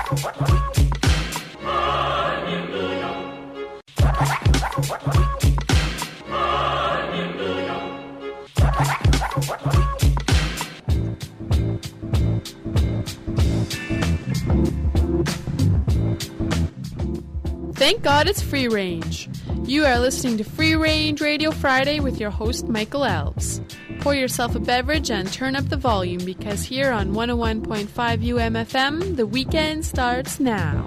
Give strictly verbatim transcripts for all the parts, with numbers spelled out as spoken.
Thank God it's free range. You are listening to Free Range Radio Friday with your host, Michael Alves. Pour yourself a beverage and turn up the volume because here on one oh one point five U M F M, the weekend starts now.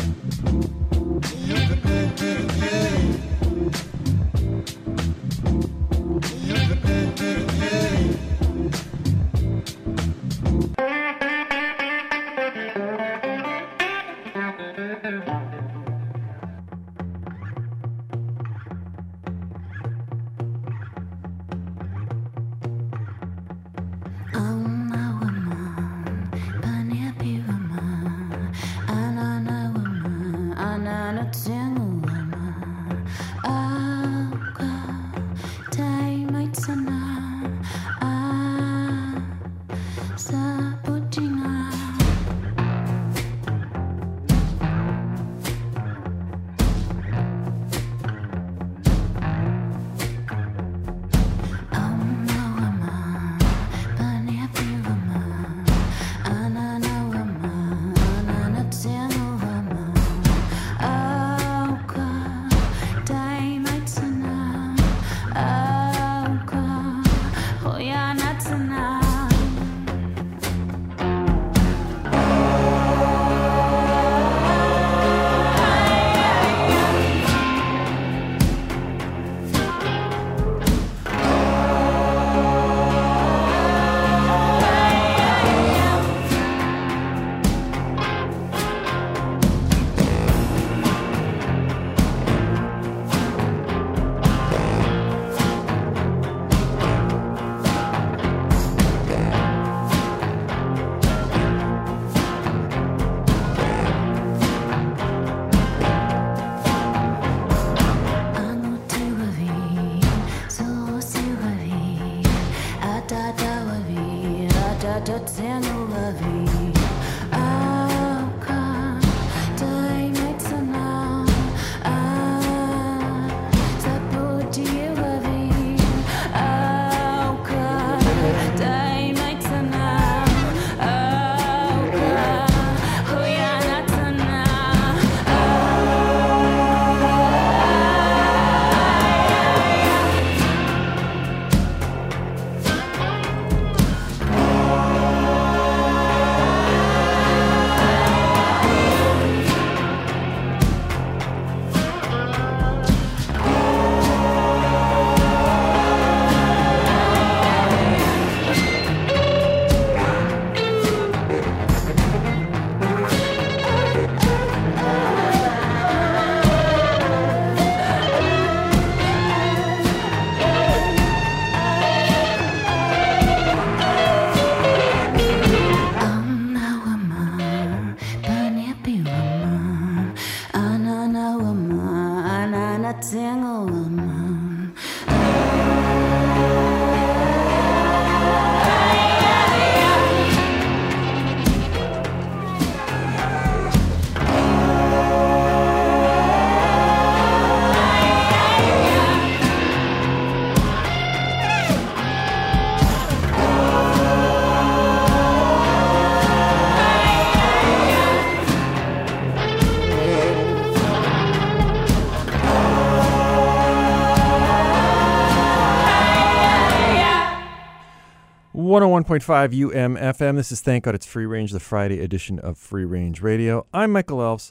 one oh one point five U M F M. This is Thank God It's Free Range, the Friday edition of Free Range Radio. I'm Michael Elves,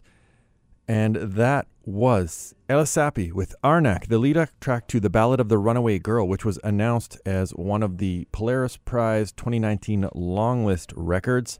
and that was Ella Sappi with Arnak, the lead track to The Ballad of the Runaway Girl, which was announced as one of the Polaris Prize twenty nineteen longlist records.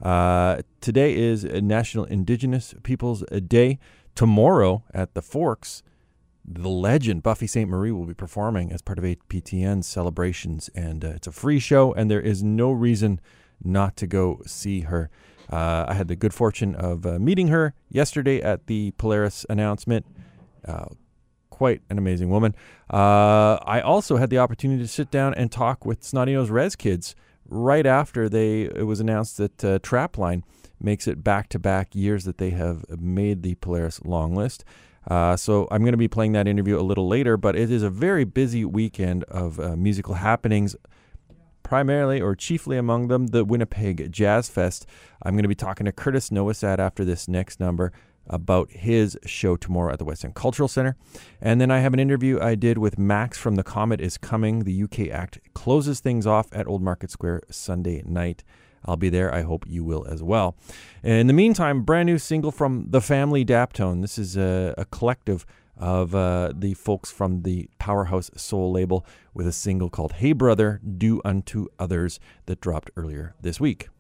Uh, today is National Indigenous Peoples Day. Tomorrow at the Forks, the legend Buffy Sainte Marie will be performing as part of A P T N's celebrations, and uh, it's a free show, and there is no reason not to go see her. Uh, I had the good fortune of uh, meeting her yesterday at the Polaris announcement. Uh, quite an amazing woman. Uh, I also had the opportunity to sit down and talk with Snotty Nose Rez Kids right after they it was announced that uh, Trapline makes it back-to-back years that they have made the Polaris long list. Uh, so I'm going to be playing that interview a little later, but it is a very busy weekend of uh, musical happenings, primarily or chiefly among them the Winnipeg Jazz Fest. I'm going to be talking to Curtis Nowosad after this next number about his show tomorrow at the West End Cultural Center. And then I have an interview I did with Max from The Comet Is Coming. The U K act closes things off at Old Market Square Sunday night. I'll be there. I hope you will as well. In the meantime, brand new single from The Family Daptone. This is a, a collective of uh, the folks from the Powerhouse Soul label with a single called Hey Brother, Do Unto Others that dropped earlier this week.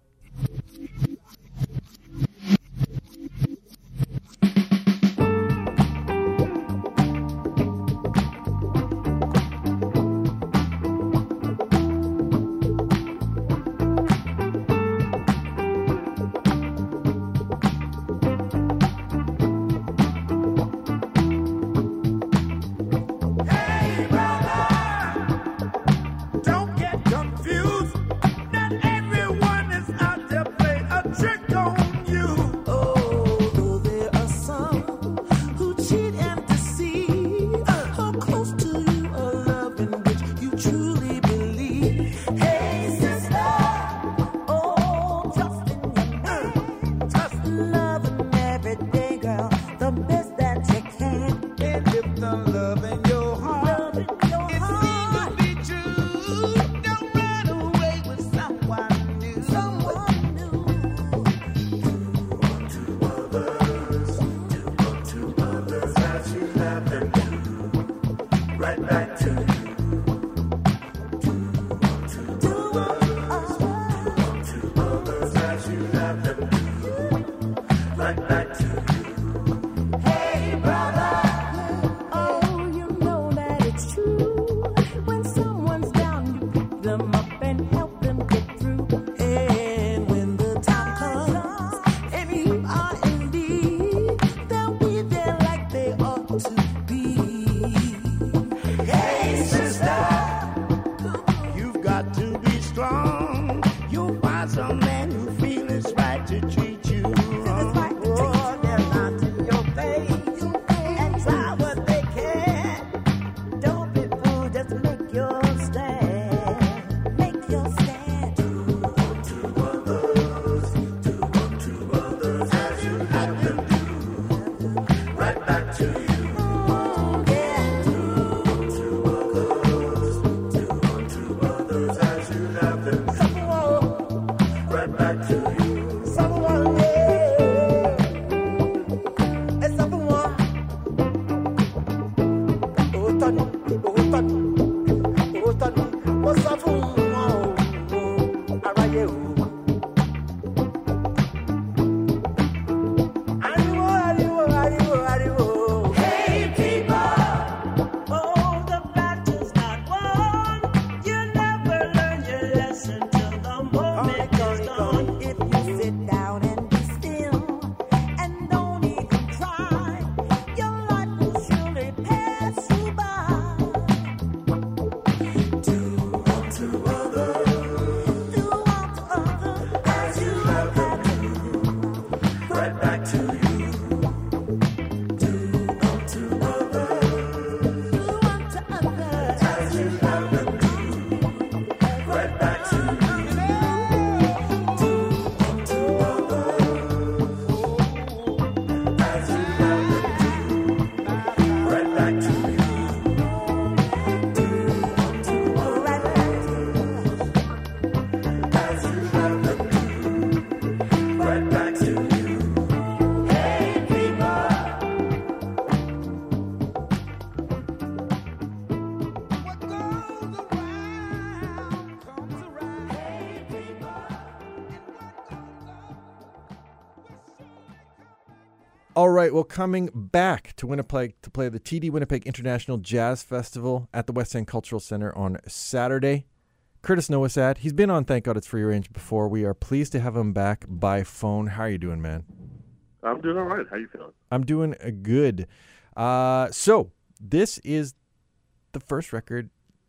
All right, well, coming back to Winnipeg to play the T D Winnipeg International Jazz Festival at the West End Cultural Center on Saturday, Curtis Nowosad. He's been on Thank God It's Free Range before. We are pleased to have him back by phone. How are you doing, man? I'm doing all right. How you feeling? I'm doing good. Uh, so this is the first record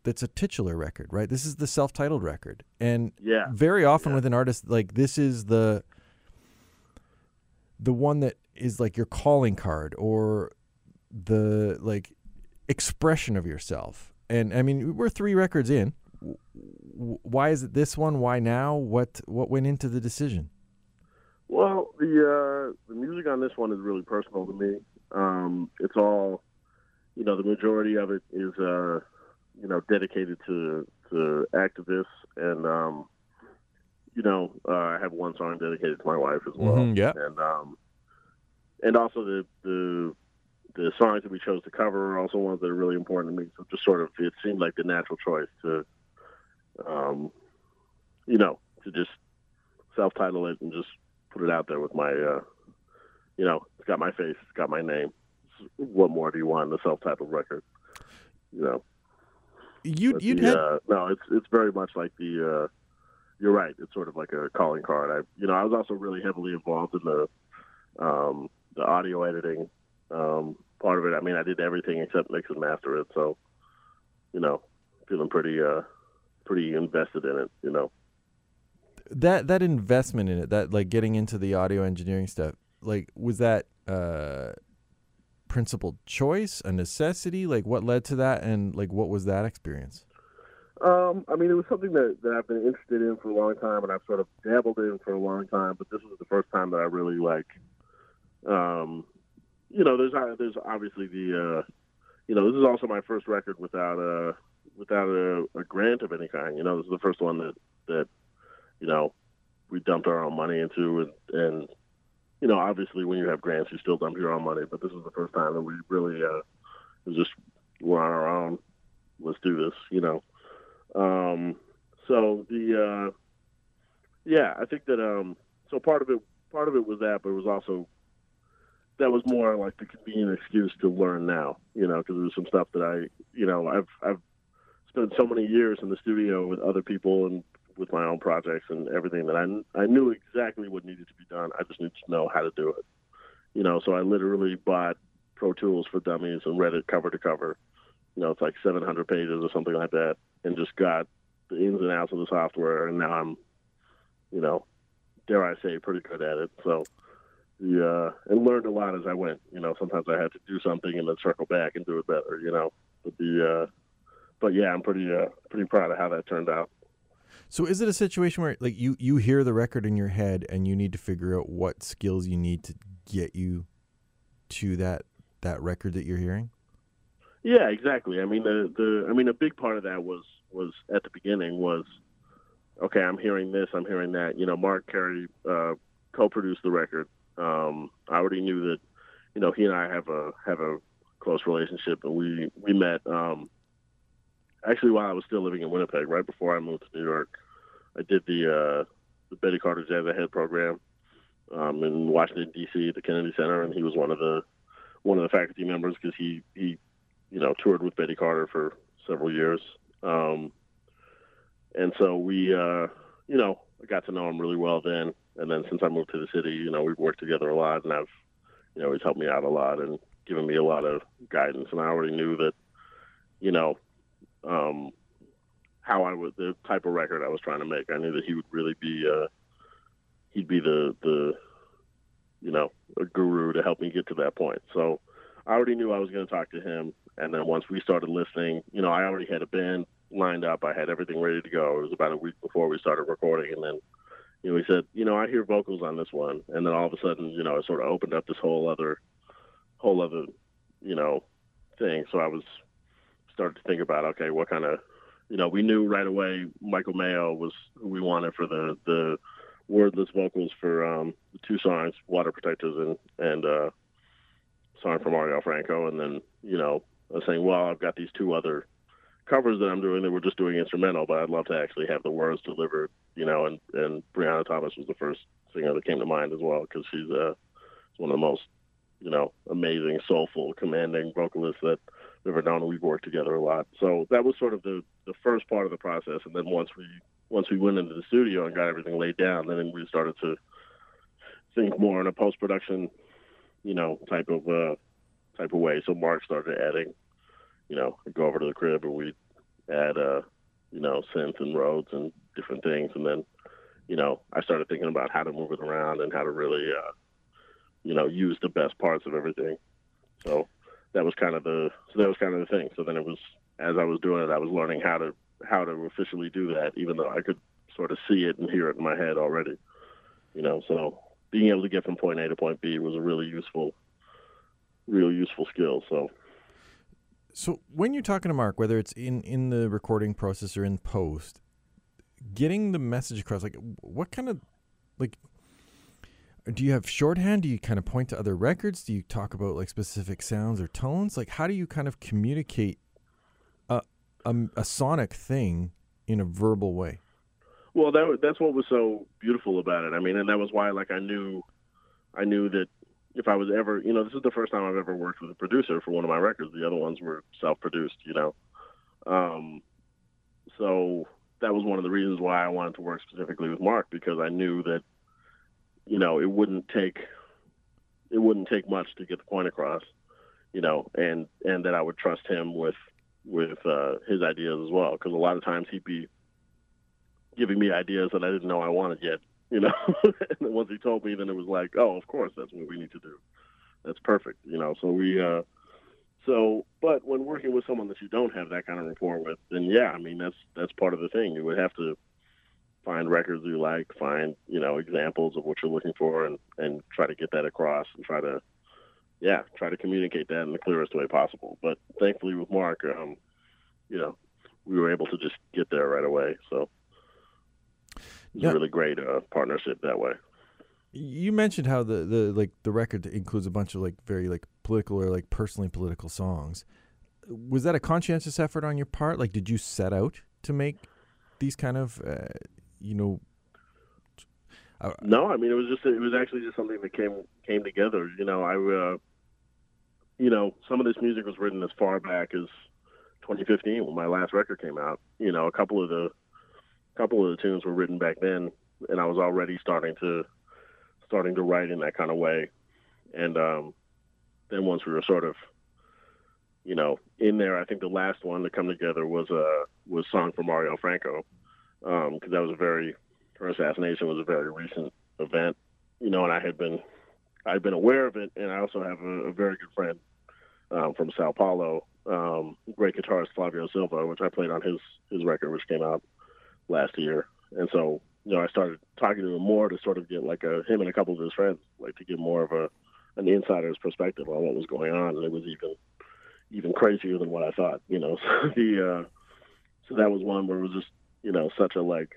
that's a titular record, right? This is the self-titled record. And Yeah. very often Yeah. with an artist, like this is the the one that is like your calling card or the like expression of yourself. And I mean, we're three records in. W- Why is it this one? Why now? What what went into the decision? Well, the uh, the music on this one is really personal to me. Um, it's all, you know, the majority of it is, uh, you know, dedicated to to activists, and um, you know, uh, I have one song dedicated to my wife as well. Mhm, yeah. and um, and also the the the songs that we chose to cover are also ones that are really important to me. So just sort of, it seemed like the natural choice to, um, you know, to just self-title it and just put it out there with my, uh, you know, it's got my face, it's got my name. What more do you want in the self-titled record? You know, You But you'd the, had uh, no, it's it's very much like the. Uh, you're right. It's sort of like a calling card. I, you know, I was also really heavily involved in the um, the audio editing um, part of it. I mean, I did everything except mix and master it. So, you know, feeling pretty uh, pretty invested in it. You know. that that investment in it, that like getting into the audio engineering stuff, like was that uh principal choice, a necessity? Like what led to that, and like what was that experience? Um, I mean, it was something that, that I've been interested in for a long time, and I've sort of dabbled in for a long time. But this was the first time that I really like, um, you know, there's uh, there's obviously the, uh, you know, this is also my first record without a without a, a grant of any kind. You know, this is the first one that that, you know, we dumped our own money into, and, and you know, obviously when you have grants, you still dump your own money. But this is the first time that we really, uh, it was just we're on our own. Let's do this, you know. Um, so the, uh, yeah, I think that, um, so part of it, part of it was that, but it was also, that was more like the convenient excuse to learn now, you know, because there was some stuff that I, you know, I've, I've spent so many years in the studio with other people and with my own projects and everything that I, I knew exactly what needed to be done. I just needed to know how to do it, you know, so I literally bought Pro Tools for Dummies and read it cover to cover. You know, it's like seven hundred pages or something like that, and just got the ins and outs of the software, and now I'm, you know, dare I say, pretty good at it. So, the uh, and learned a lot as I went. You know, sometimes I had to do something and then circle back and do it better. You know, but the, uh, but yeah, I'm pretty uh, pretty proud of how that turned out. So is it a situation where like you you hear the record in your head and you need to figure out what skills you need to get you to that that record that you're hearing? Yeah, exactly. I mean, the, the I mean, a big part of that was was at the beginning was, okay, I'm hearing this, I'm hearing that. You know, Mark Carey uh, co-produced the record. Um, I already knew that, you know, he and I have a have a close relationship, and we we met um, actually while I was still living in Winnipeg, right before I moved to New York. I did the uh, the Betty Carter Jazz Ahead program um, in Washington D C at the Kennedy Center, and he was one of the one of the faculty members because he he. you know, toured with Betty Carter for several years. Um, and so we, uh, you know, I got to know him really well then. And then since I moved to the city, you know, we've worked together a lot, and I've, you know, he's helped me out a lot and given me a lot of guidance. And I already knew that, you know, um, how I would, the type of record I was trying to make. I knew that he would really be, uh, he'd be the, the, you know, a guru to help me get to that point. So I already knew I was going to talk to him. And then once we started listening, you know, I already had a band lined up. I had everything ready to go. It was about a week before we started recording. And then, you know, he said, you know, I hear vocals on this one. And then all of a sudden, you know, it sort of opened up this whole other, whole other, you know, thing. So I was started to think about, okay, what kind of, you know, we knew right away Michael Mayo was who we wanted for the, the wordless vocals for um, the two songs, Water Protectors and, and uh, song from Ariel Franco. And then, you know, I was saying, well, I've got these two other covers that I'm doing that we're just doing instrumental, but I'd love to actually have the words delivered, you know, and, and Brianna Thomas was the first singer that came to mind as well, because she's uh, one of the most, you know, amazing, soulful, commanding vocalists that I've ever known. We've worked together a lot. So that was sort of the, the first part of the process. And then once we once we went into the studio and got everything laid down, then we started to think more in a post-production, you know, type of uh, type of way. So Mark started adding, you know, I'd go over to the crib and we'd add, uh, you know, synth and Rhodes and different things. And then, you know, I started thinking about how to move it around and how to really, uh, you know, use the best parts of everything. So that was kind of the, so that was kind of the thing. So then it was, as I was doing it, I was learning how to, how to officially do that, even though I could sort of see it and hear it in my head already, you know, so being able to get from point A to point B was a really useful, real useful skill. So, so when you're talking to Mark, whether it's in, in the recording process or in post, getting the message across, like what kind of, like, do you have shorthand? Do you kind of point to other records? Do you talk about like specific sounds or tones? Like, how do you kind of communicate a, a, a sonic thing in a verbal way? Well, that that's what was so beautiful about it. I mean, and that was why, like, I knew, I knew that if I was ever, you know, this is the first time I've ever worked with a producer for one of my records. The other ones were self-produced, you know. Um, so that was one of the reasons why I wanted to work specifically with Mark, because I knew that, you know, it wouldn't take, it wouldn't take much to get the point across, you know, and, and that I would trust him with, with uh, his ideas as well. Because a lot of times he'd be giving me ideas that I didn't know I wanted yet, you know. And then once he told me, then it was like, oh, of course, that's what we need to do. That's perfect, you know. So we, uh, so, but when working with someone that you don't have that kind of rapport with, then yeah, I mean, that's that's part of the thing. You would have to find records you like, find, you know, examples of what you're looking for, and, and try to get that across and try to, yeah, try to communicate that in the clearest way possible. But thankfully with Mark, um, you know, we were able to just get there right away. So it's yeah. a really great uh, partnership that way. You mentioned how the, the like the record includes a bunch of like very like political or like personally political songs. Was that a conscientious effort on your part? Like, did you set out to make these kind of, uh, you know? Uh, no, I mean, it was just, it was actually just something that came, came together. You know, I, uh, you know, some of this music was written as far back as twenty fifteen when my last record came out. You know, a couple of the, couple of the tunes were written back then, and I was already starting to, starting to write in that kind of way. And um, then once we were sort of, you know, in there, I think the last one to come together was uh, was Song for Marielle Franco, because um, that was a very, her assassination was a very recent event, you know, and I had been, I'd been aware of it, and I also have a, a very good friend um, from Sao Paulo, um, great guitarist Flavio Silva, which I played on his, his record, which came out last year. And so, you know, I started talking to him more to sort of get like a, him and a couple of his friends, like to get more of a, an insider's perspective on what was going on. And it was even, even crazier than what I thought, you know. So the, uh, so that was one where it was just, you know, such a like,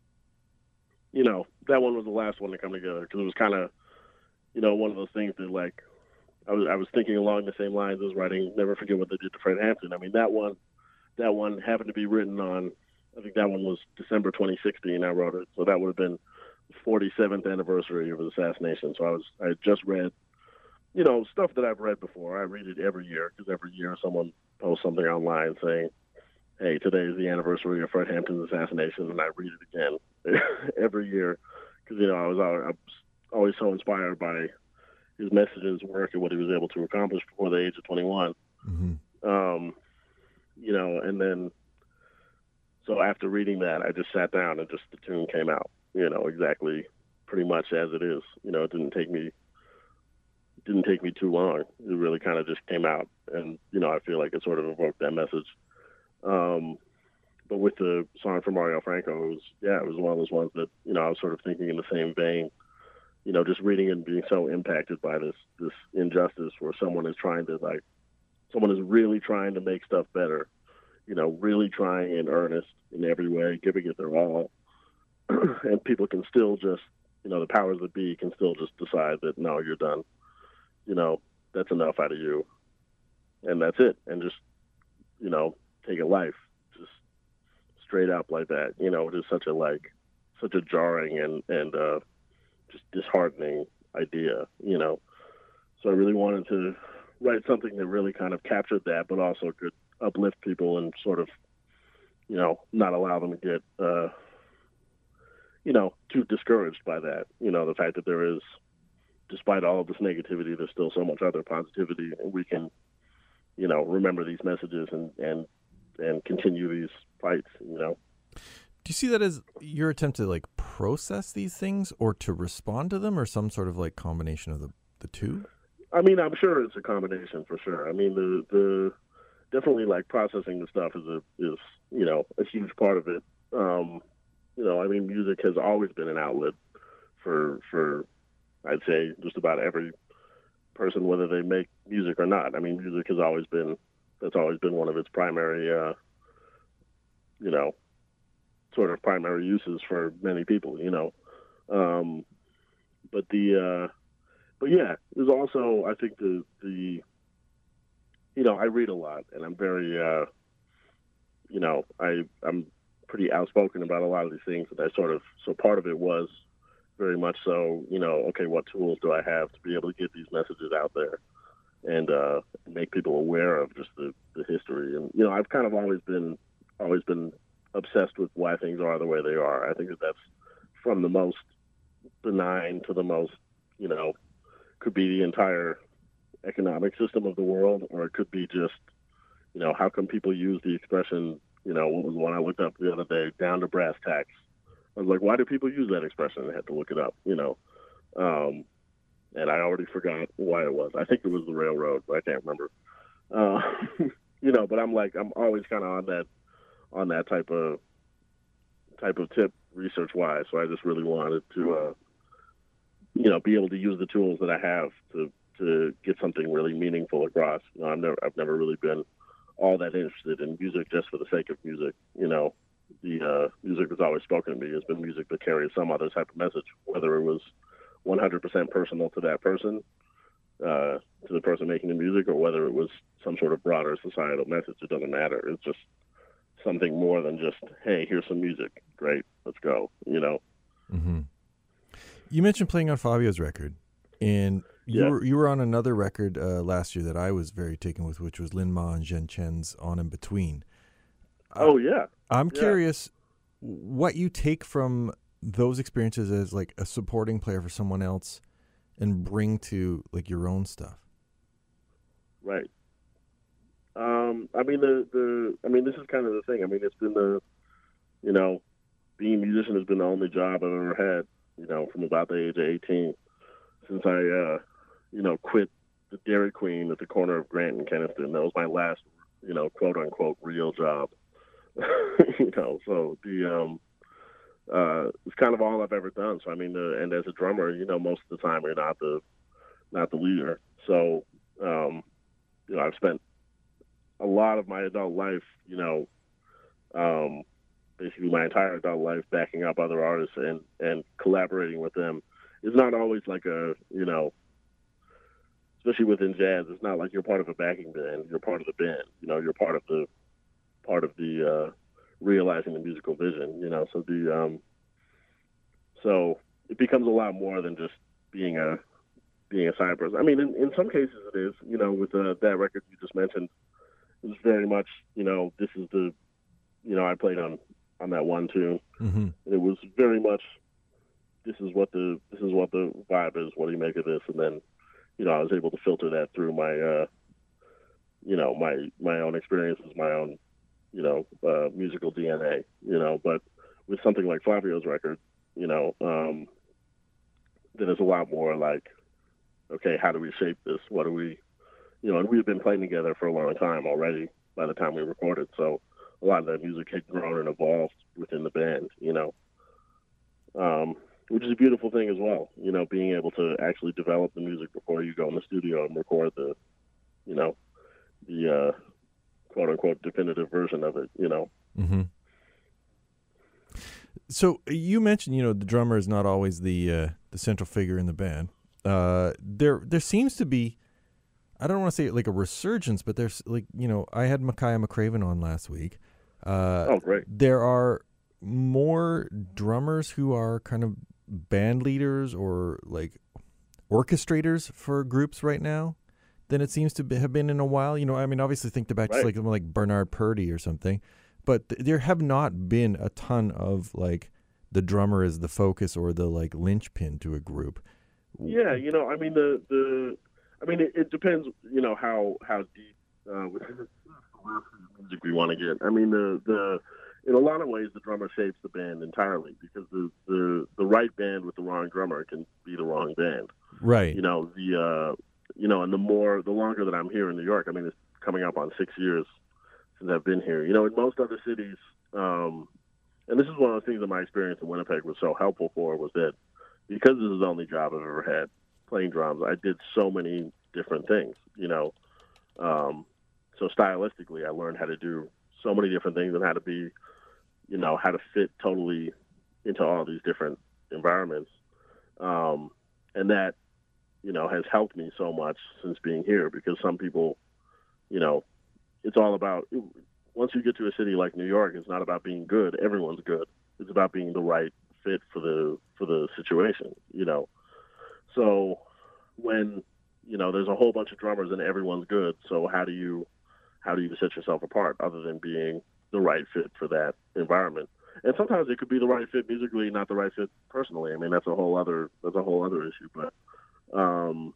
you know, that one was the last one to come together, because it was kind of, you know, one of those things that like, I was, I was thinking along the same lines as writing Never Forget What They Did to Fred Hampton. I mean, that one, that one happened to be written on, I think that one was December twenty sixteen. I wrote it, so that would have been the forty-seventh anniversary of his assassination. So I was, I had just read, you know, stuff that I've read before. I read it every year, because every year someone posts something online saying, "Hey, today is the anniversary of Fred Hampton's assassination," and I read it again every year, because you know I was, I was always so inspired by his messages, work, and what he was able to accomplish before the age of twenty-one. Mm-hmm. Um, you know, and then. So after reading that, I just sat down and just the tune came out, you know, exactly pretty much as it is. You know, it didn't take me, it didn't take me too long. It really kind of just came out. And, you know, I feel like it sort of evoked that message. Um, but with the Song for Marielle Franco, it was, yeah, it was one of those ones that, you know, I was sort of thinking in the same vein, you know, just reading and being so impacted by this, this injustice where someone is trying to like, someone is really trying to make stuff better. You know, really trying in earnest in every way, giving it their all. And people can still just, you know, the powers that be can still just decide that, no, you're done. You know, that's enough out of you. And that's it. And just, you know, take a life just straight up like that. You know, it is such a, like, such a jarring and, and uh, just disheartening idea, you know. So I really wanted to write something that really kind of captured that, but also could uplift people and sort of, you know, not allow them to get, uh, you know, too discouraged by that. You know, the fact that there is, despite all of this negativity, there's still so much other positivity, and we can, you know, remember these messages and, and and continue these fights, you know. Do you see that as your attempt to like process these things or to respond to them, or some sort of like combination of the, the two? I mean, I'm sure it's a combination for sure. I mean, the the definitely like processing the stuff is a is you know a huge part of it. Um, you know, I mean, music has always been an outlet for for I'd say just about every person, whether they make music or not. I mean, music has always been that's always been one of its primary, uh, you know, sort of primary uses for many people. You know, um, but the uh, but yeah, there's also I think the the you know I read a lot and I'm very uh, you know I I'm pretty outspoken about a lot of these things, and I sort of so part of it was very much so, you know, okay, what tools do I have to be able to get these messages out there and uh, make people aware of just the, the history. And, you know, I've kind of always been always been obsessed with why things are the way they are. I think that that's from the most benign to the most, you know, could be the entire economic system of the world, or it could be just, you know, how come people use the expression, you know, what was one I looked up the other day, down to brass tacks. I was like, why do people use that expression? I had to look it up, you know. Um, and I already forgot why it was. I think it was the railroad, but I can't remember. Uh, you know, but I'm like, I'm always kind of on that, on that type of, type of tip research-wise. So I just really wanted to, uh, you know, be able to use the tools that I have to, to get something really meaningful across. You know, I've never, I've never really been all that interested in music just for the sake of music, you know. The uh, music that's always spoken to me has been music that carries some other type of message, whether it was one hundred percent personal to that person, uh, to the person making the music, or whether it was some sort of broader societal message. It doesn't matter. It's just something more than just, hey, here's some music. Great, let's go, you know. Mm-hmm. You mentioned playing on Fabio's record, and you, yeah. were, you were on another record uh, last year that I was very taken with, which was Lin Ma and Zhen Chen's On in Between. Oh, yeah. I'm yeah. curious what you take from those experiences as like a supporting player for someone else and bring to like your own stuff. Right. Um, I mean, the, the, I mean, this is kind of the thing. I mean, it's been the, you know, being a musician has been the only job I've ever had, you know, from about the age of eighteen, since I, uh, you know, quit the Dairy Queen at the corner of Grant and Keniston. That was my last, you know, quote unquote real job. you know, so the um, uh, it's kind of all I've ever done. So I mean, the, and as a drummer, you know, most of the time you're not the not the leader. So um, you know, I've spent a lot of my adult life, you know, um, basically my entire adult life backing up other artists and and collaborating with them. It's not always like a, you know, especially within jazz, it's not like you're part of a backing band. You're part of the band. You know, you're part of the part of the uh, realizing the musical vision, you know. So the um, so it becomes a lot more than just being a being a side person. I mean, in, in some cases it is. You know, with uh, that record you just mentioned, it was very much, you know, this is the, you know, I played on on that one too. Mm-hmm. It was very much, this is what the this is what the vibe is. What do you make of this? And then, you know, I was able to filter that through my, uh, you know, my my own experiences, my own, you know, uh, musical D N A, you know. But with something like Flavio's record, you know, um, then it's a lot more like, okay, how do we shape this? What do we, you know, and we've been playing together for a long time already by the time we recorded. So a lot of that music had grown and evolved within the band, you know, um, which is a beautiful thing as well, you know, being able to actually develop the music before you go in the studio and record the, you know, the, uh, quote unquote definitive version of it, you know. Mm-hmm. So you mentioned, you know, the drummer is not always the uh, the central figure in the band. Uh, there there seems to be, I don't want to say like a resurgence, but there's like, you know, I had Micaiah McCraven on last week. Uh, oh, great. There are more drummers who are kind of band leaders or like orchestrators for groups right now than it seems to be, have been in a while. You know, I mean, obviously think back right. to like someone like Bernard Purdie or something, but th- there have not been a ton of like the drummer is the focus or the like linchpin to a group. Yeah, you know, I mean, the, the I mean, it, it depends, you know, how, how deep uh, within the music we want to get. I mean, the the in a lot of ways, the drummer shapes the band entirely because the the the right band with the wrong drummer can be the wrong band. Right. You know the uh, you know, and the more the longer that I'm here in New York, I mean, it's coming up on six years since I've been here. You know, in most other cities, um, and this is one of the things that my experience in Winnipeg was so helpful for was that because this is the only job I've ever had playing drums, I did so many different things. You know. Um, so stylistically, I learned how to do so many different things and how to be, you know, how to fit totally into all these different environments. Um, and that, you know, has helped me so much since being here because some people, you know, it's all about, once you get to a city like New York, it's not about being good. Everyone's good. It's about being the right fit for the, for the situation, you know. So when, you know, there's a whole bunch of drummers and everyone's good. So how do you, how do you set yourself apart other than being the right fit for that environment? And sometimes it could be the right fit musically, not the right fit personally. I mean, that's a whole other, that's a whole other issue. But, um,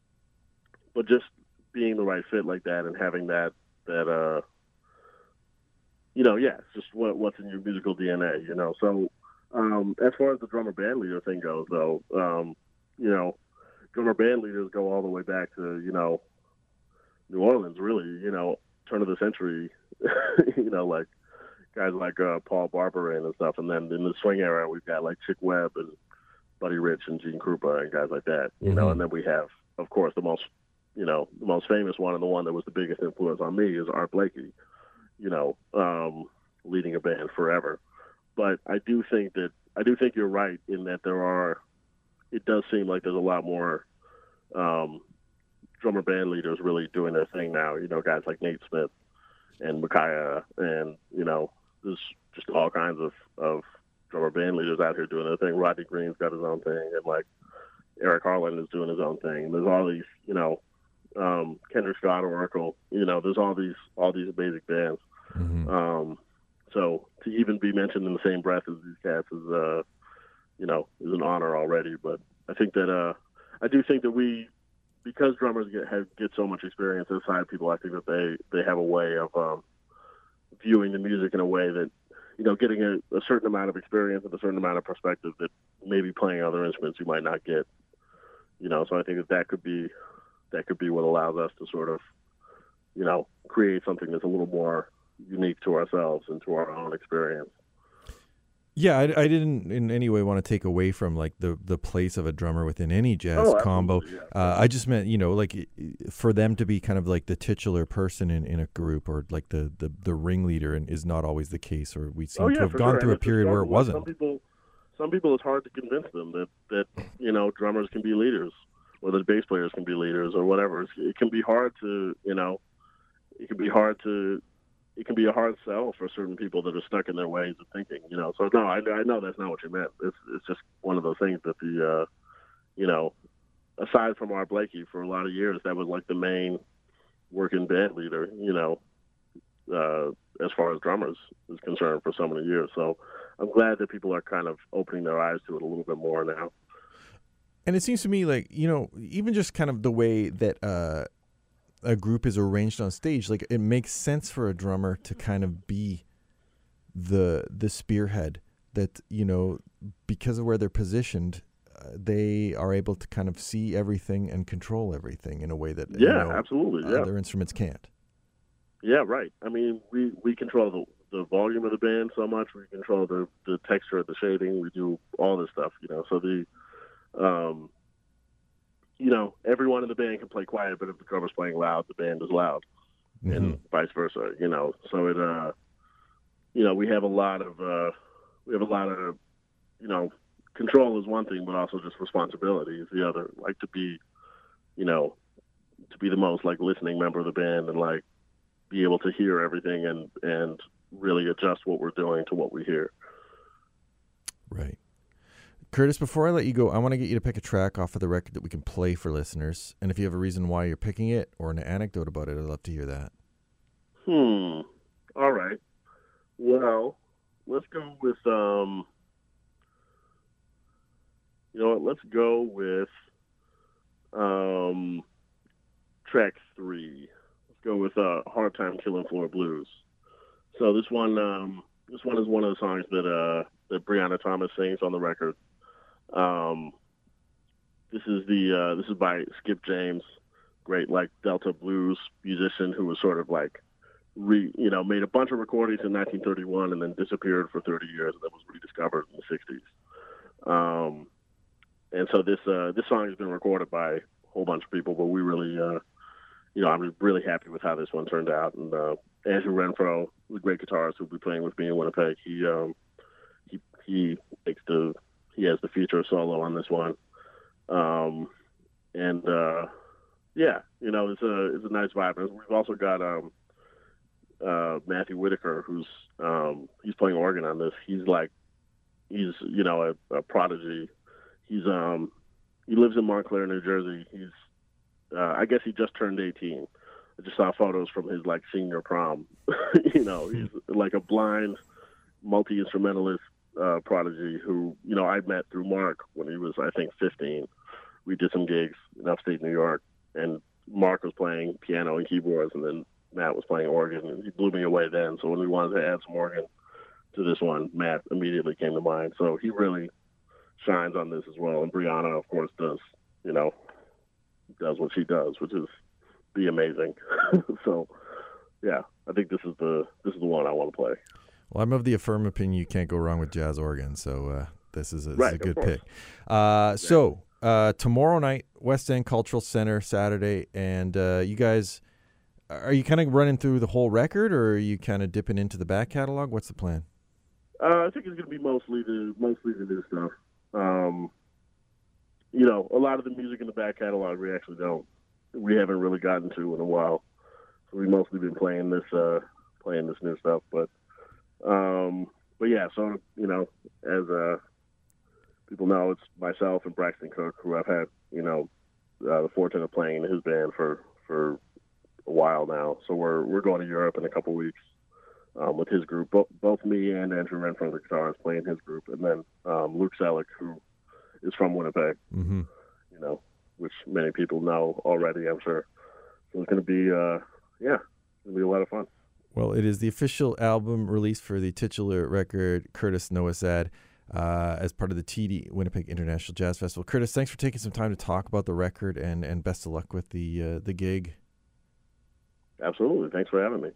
but just being the right fit like that and having that, that, uh, you know, yeah, it's just what, what's in your musical D N A, you know? So, um, as far as the drummer band leader thing goes though, um, you know, drummer band leaders go all the way back to, you know, New Orleans, really, you know, turn of the century, you know, like guys like uh, Paul Barberin and stuff. And then in the swing era, we've got like Chick Webb and Buddy Rich and Gene Krupa and guys like that, you mm-hmm. know. And then we have, of course, the most, you know, the most famous one and the one that was the biggest influence on me is Art Blakey, you know, um, leading a band forever. But I do think that, I do think you're right in that there are, it does seem like there's a lot more um, drummer band leaders really doing their thing now. You know, guys like Nate Smith and Micaiah, and you know, there's just all kinds of, of drummer band leaders out here doing their thing. Rodney Green's got his own thing, and like Eric Harlan is doing his own thing. There's all these, you know, um, Kendrick Scott, Oracle. You know, there's all these all these amazing bands. Mm-hmm. Um, so to even be mentioned in the same breath as these cats is. Uh, you know, is an honor already. But I think that, uh, I do think that we, because drummers get have, get so much experience inside people, I think that they, they have a way of um, viewing the music in a way that, you know, getting a, a certain amount of experience and a certain amount of perspective that maybe playing other instruments you might not get. You know, so I think that that could be, that could be what allows us to sort of, you know, create something that's a little more unique to ourselves and to our own experience. Yeah, I, I didn't in any way want to take away from like the, the place of a drummer within any jazz oh, combo. Yeah. Uh, I just meant, you know, like for them to be kind of like the titular person in, in a group or like the, the, the ringleader and is not always the case, or we seem oh, yeah, to have gone sure. through and a period where it wasn't. Some people, some people, it's hard to convince them that, that, you know, drummers can be leaders or that bass players can be leaders or whatever. It's, it can be hard to, you know, it can be hard to, it can be a hard sell for certain people that are stuck in their ways of thinking, you know. So no, I, I know that's not what you meant. It's it's just one of those things that the, uh, you know, aside from Art Blakey, for a lot of years that was like the main working band leader, you know, uh, as far as drummers is concerned for so many years. So I'm glad that people are kind of opening their eyes to it a little bit more now. And it seems to me like, you know, even just kind of the way that uh, a group is arranged on stage, like it makes sense for a drummer to kind of be the the spearhead that, you know, because of where they're positioned, uh, they are able to kind of see everything and control everything in a way that, yeah, you know, absolutely, yeah. other instruments can't. Yeah, right. I mean, we, we control the, the volume of the band so much. We control the, the texture of the shading. We do all this stuff, you know. So the, um, you know, everyone in the band can play quiet, but if the drummer's playing loud, the band is loud, mm-hmm. and vice versa. You know, so it, uh, you know, we have a lot of, uh, we have a lot of, you know, control is one thing, but also just responsibility is the other. Like to be, you know, to be the most like listening member of the band and like be able to hear everything and and really adjust what we're doing to what we hear. Right. Curtis, before I let you go, I want to get you to pick a track off of the record that we can play for listeners. And if you have a reason why you're picking it or an anecdote about it, I'd love to hear that. Hmm. All right. Well, let's go with, um, you know what, let's go with um, track three. Let's go with uh, "Hard Time Killing Floor Blues." So this one, um, this one is one of the songs that uh, that Brianna Thomas sings on the record. Um, this is the uh, this is by Skip James, great like Delta blues musician who was sort of like, re, you know, made a bunch of recordings in nineteen thirty-one and then disappeared for thirty years and then was rediscovered in the sixties. Um, and so this uh, this song has been recorded by a whole bunch of people, but we really, uh, you know, I'm really happy with how this one turned out. And uh, Andrew Renfro, the great guitarist who'll be playing with me in Winnipeg, he um, he he takes the he has the feature solo on this one. Um, and uh, yeah, you know, it's a it's a nice vibe. And we've also got um, uh, Matthew Whitaker, who's um, he's playing organ on this. He's like he's you know a, a prodigy. He's um he lives in Montclair, New Jersey. He's uh, I guess he just turned eighteen. I just saw photos from his like senior prom. You know, he's like a blind multi-instrumentalist uh, prodigy who, you know, I met through Mark when he was, I think, fifteen. We did some gigs in upstate New York, and Mark was playing piano and keyboards, and then Matt was playing organ, and he blew me away then. So when we wanted to add some organ to this one, Matt immediately came to mind. So he really shines on this as well. And Brianna, of course, does, you know, does what she does, which is be amazing. So, yeah, I think this is the this is the one I want to play. Well, I'm of the affirm opinion you can't go wrong with jazz organ, so uh, this is a, this right, is a good pick. Uh, yeah. So uh, tomorrow night, West End Cultural Center, Saturday, and uh, you guys, are you kind of running through the whole record, or are you kind of dipping into the back catalog? What's the plan? Uh, I think it's going to be mostly the mostly the new stuff. Um, you know, a lot of the music in the back catalog we actually don't, we haven't really gotten to in a while. So we've mostly been playing this, uh, playing this new stuff. But, um, but yeah, so, you know, as uh, people know, it's myself and Braxton Cook, who I've had, you know, uh, the fortune of playing in his band for, for a while now. So we're we're going to Europe in a couple weeks. Um, with his group, both, both me and Andrew Renfro, the guitarist, playing his group, and then um, Luke Selleck, who is from Winnipeg, mm-hmm. you know, which many people know already, I'm sure. So it's going to be, uh, yeah, it's going to be a lot of fun. Well, it is the official album release for the titular record, Curtis Noasad, uh, as part of the T D Winnipeg International Jazz Festival. Curtis, thanks for taking some time to talk about the record, and, and best of luck with the uh, the gig. Absolutely. Thanks for having me.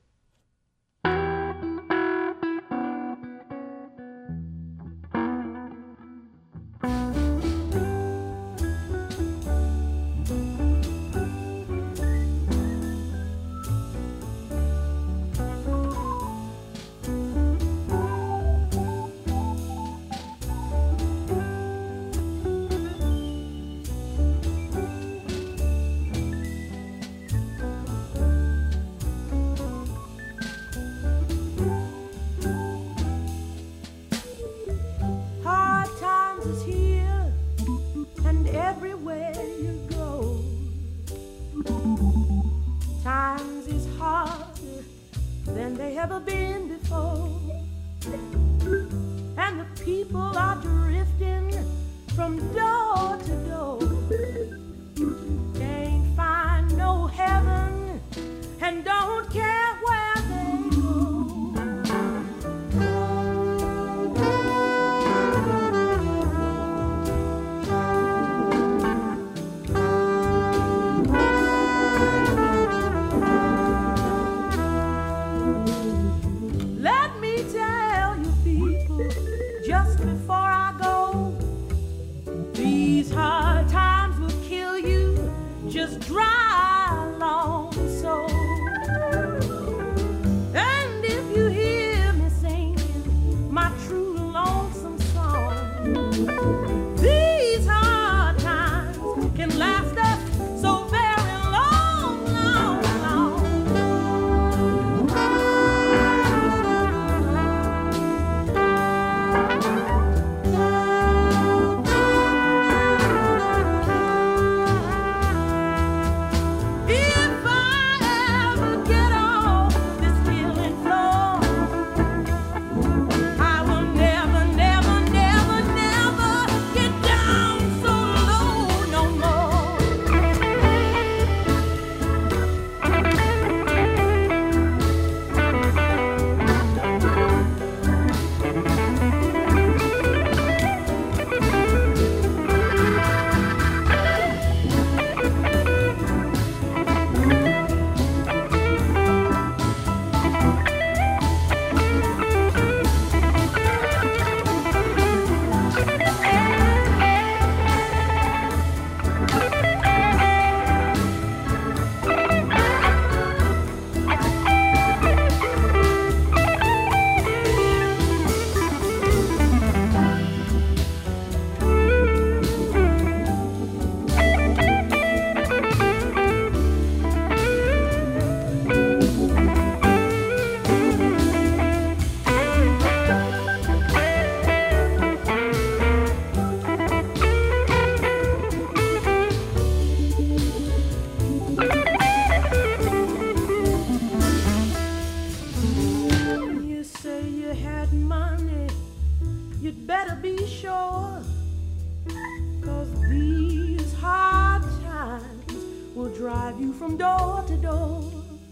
from door to door.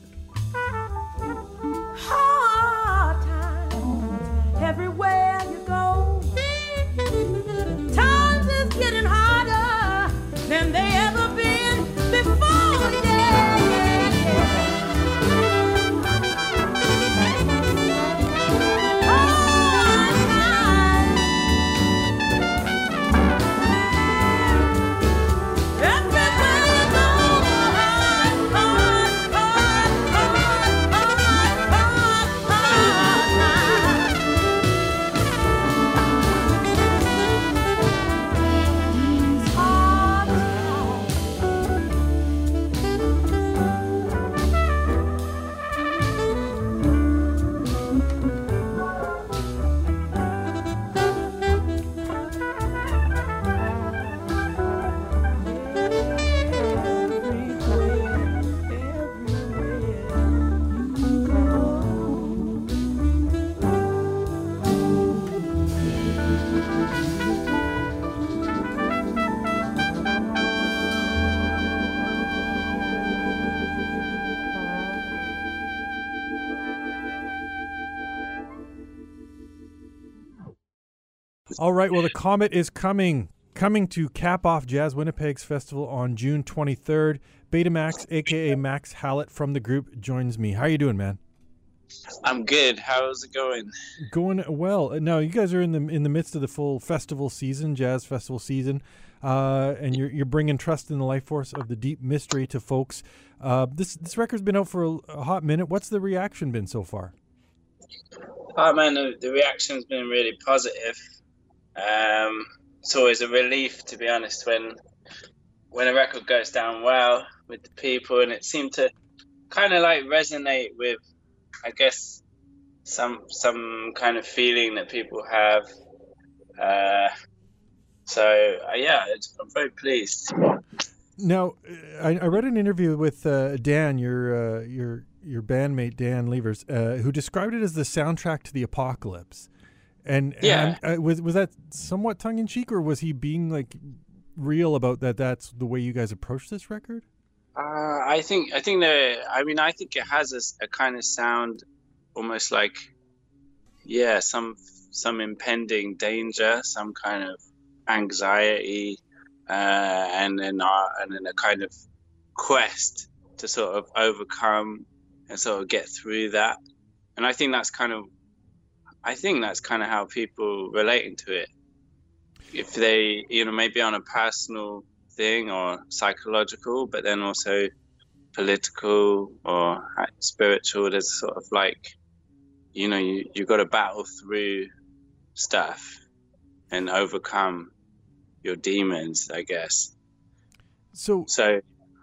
Hard times everywhere you go. Times is getting harder than they ever been before. Yeah, yeah, yeah. All right, well, the Comet is coming, coming to cap off Jazz Winnipeg's festival on June twenty-third. Betamax, a k a. Max Hallett from the group, joins me. How you doing, man? I'm good. How's it going? Going well. Now, you guys are in the in the midst of the full festival season, jazz festival season, uh, and you're you're bringing Trust in the Life Force of the Deep Mystery to folks. Uh, this this record's been out for a, a hot minute. What's the reaction been so far? Oh man, the, the reaction's been really positive. Um, it's always a relief, to be honest, when when a record goes down well with the people, and it seemed to kind of like resonate with, I guess, some some kind of feeling that people have. Uh, so uh, yeah, it's, I'm very pleased. Now, I, I read an interview with uh, Dan, your uh, your your bandmate Dan Levers, uh, who described it as the soundtrack to the apocalypse. And, yeah, and uh, was was that somewhat tongue in cheek, or was he being like real about that? That's the way you guys approach this record. Uh, I think I think that I mean I think it has a, a kind of sound, almost like, yeah, some some impending danger, some kind of anxiety, uh, and then uh, and then a kind of quest to sort of overcome and sort of get through that. And I think that's kind of I think that's kind of how people relating to it. If they, you know, maybe on a personal thing or psychological, but then also political or spiritual, there's sort of like, you know, you, you got to battle through stuff and overcome your demons, I guess. So, so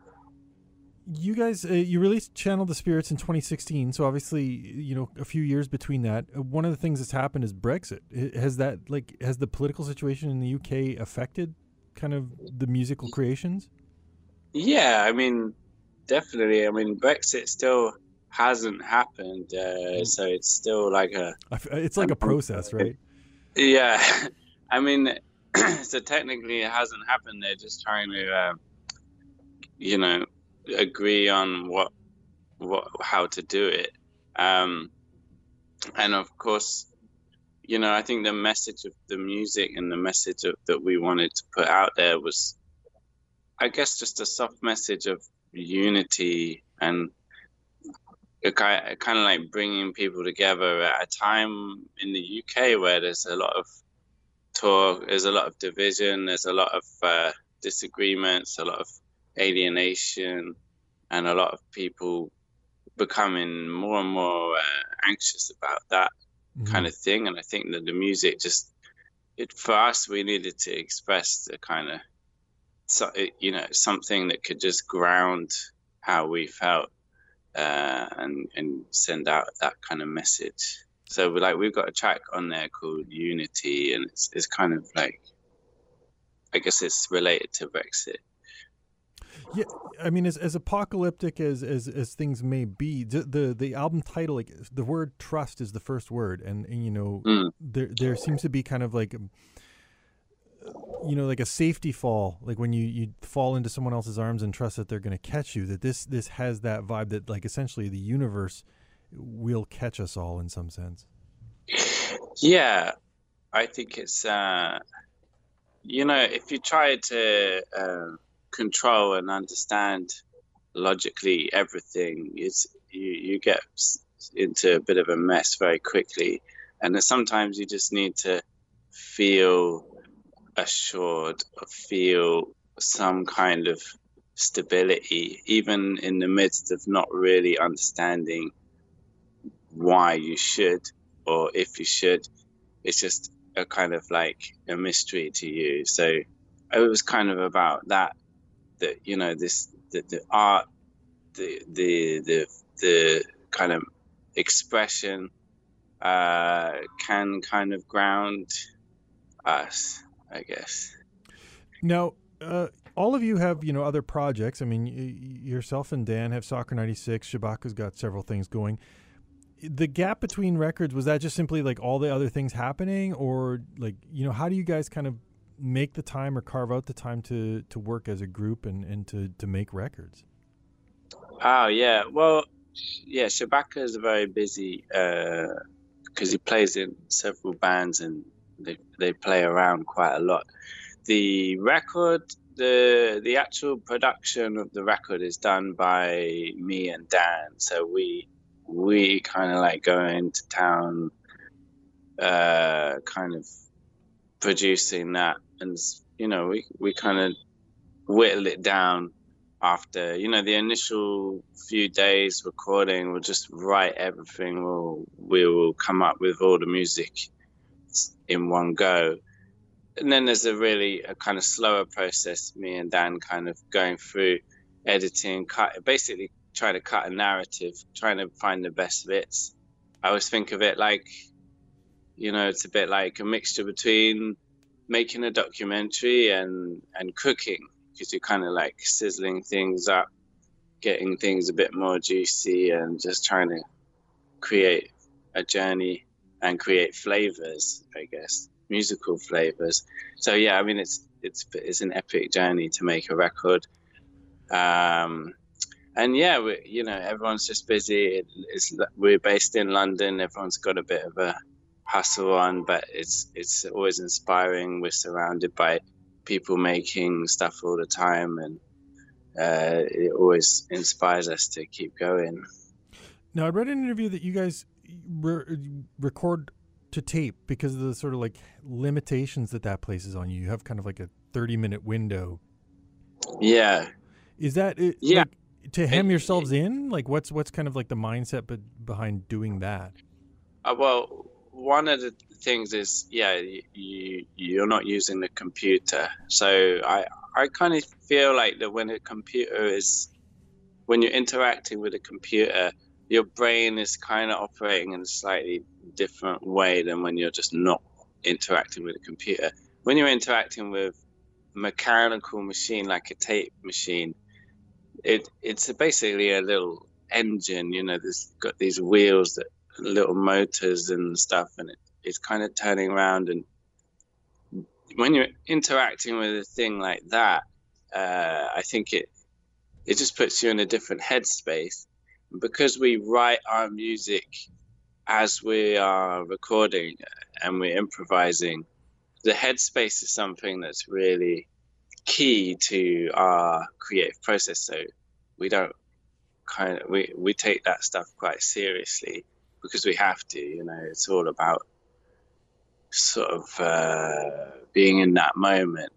you guys, uh, you released Channel the Spirits in twenty sixteen. So obviously, you know, a few years between that. Uh, one of the things that's happened is Brexit. Has that, like, has the political situation in the U K affected kind of the musical creations? Yeah, I mean, definitely. I mean, Brexit still hasn't happened, uh, so it's still like a. It's like a process, right? Yeah, I mean, so technically it hasn't happened. They're just trying to, uh, you know, agree on what, what, how to do it, um, and of course, you know, I think the message of the music and the message of, that we wanted to put out there was, I guess, just a soft message of unity and a kind, a kind of like bringing people together at a time in the U K where there's a lot of talk, there's a lot of division, there's a lot of uh, disagreements, a lot of alienation, and a lot of people becoming more and more uh, anxious about that mm-hmm. kind of thing. And I think that the music just, it for us, we needed to express the kind of, so, you know, something that could just ground how we felt uh, and and send out that kind of message. So we're like, we've got a track on there called Unity, and it's it's kind of like, I guess it's related to Brexit. Yeah, I mean, as as apocalyptic as as, as things may be, the, the the album title, like the word trust is the first word, and, and you know, mm. there there seems to be kind of like you know, like a safety fall, like when you, you fall into someone else's arms and trust that they're going to catch you, that this, this has that vibe that like essentially the universe will catch us all in some sense. Yeah, I think it's, uh, you know, if you try to uh, control and understand logically everything, it's, you, you get into a bit of a mess very quickly. And then sometimes you just need to feel assured or feel some kind of stability, even in the midst of not really understanding why you should or if you should. It's just a kind of like a mystery to you. So it was kind of about that, that, you know, this, the, the art, the, the, the, the kind of expression uh, can kind of ground us, I guess. Now, uh, all of you have, you know, other projects. I mean, y- yourself and Dan have Soccer ninety-six. Shabaka's got several things going. The gap between records, was that just simply like all the other things happening, or like, you know, how do you guys kind of make the time or carve out the time to, to work as a group and, and to, to make records? Oh, yeah. Well, yeah, Shabaka is very busy because uh, he plays in several bands and they they play around quite a lot. The record, the the actual production of the record is done by me and Dan. So we we kind of like go into town, uh, kind of producing that, and you know we we kind of whittle it down after, you know, the initial few days recording. We'll just write everything. We'll we will come up with all the music in one go, and then there's a really a kind of slower process. Me and Dan kind of going through editing, cut, basically trying to cut a narrative, trying to find the best bits. I always think of it like, you know, it's a bit like a mixture between making a documentary and and cooking, because you're kind of like sizzling things up, getting things a bit more juicy, and just trying to create a journey and create flavors, I guess, musical flavors. So yeah, I mean, it's it's it's an epic journey to make a record. Um, and yeah, we, you know, everyone's just busy. It, it's we're based in London. Everyone's got a bit of a hustle on, but it's it's always inspiring. We're surrounded by people making stuff all the time, and uh, it always inspires us to keep going. Now, I read an interview that you guys re- record to tape because of the sort of like limitations that that places on you. You have kind of like a thirty minute window. Yeah. Is that it? Yeah. Like, to hem yourselves in? Like, what's what's kind of like the mindset be- behind doing that? Uh, well, one of the things is, yeah, you you're not using the computer. So I I kind of feel like that when a computer is, when you're interacting with a computer, your brain is kind of operating in a slightly different way than when you're just not interacting with a computer. When you're interacting with a mechanical machine like a tape machine, it it's basically a little engine, you know, there's got these wheels, that little motors and stuff, and it, it's kind of turning around. And when you're interacting with a thing like that, uh, I think it it just puts you in a different headspace. Because we write our music as we are recording and we're improvising, the headspace is something that's really key to our creative process. So we don't kind of, we, we take that stuff quite seriously because we have to, you know, it's all about sort of uh, being in that moment.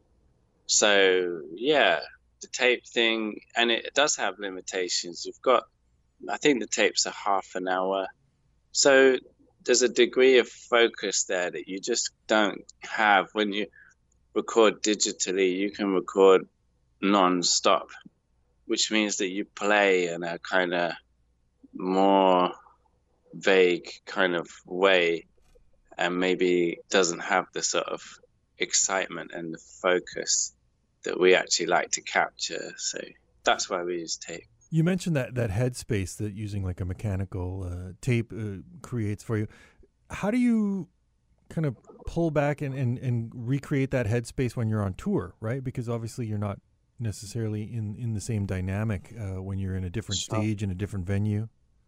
So yeah, the tape thing, and it does have limitations. You've got, I think the tapes are half an hour. So there's a degree of focus there that you just don't have when you record digitally. You can record non-stop, which means that you play in a kind of more vague kind of way and maybe doesn't have the sort of excitement and the focus that we actually like to capture. So that's why we use tape. You mentioned that that headspace that using like a mechanical uh, tape uh, creates for you. How do you kind of pull back and, and, and recreate that headspace when you're on tour, right? Because obviously you're not necessarily in, in the same dynamic uh, when you're in a different Sure. stage in a different venue.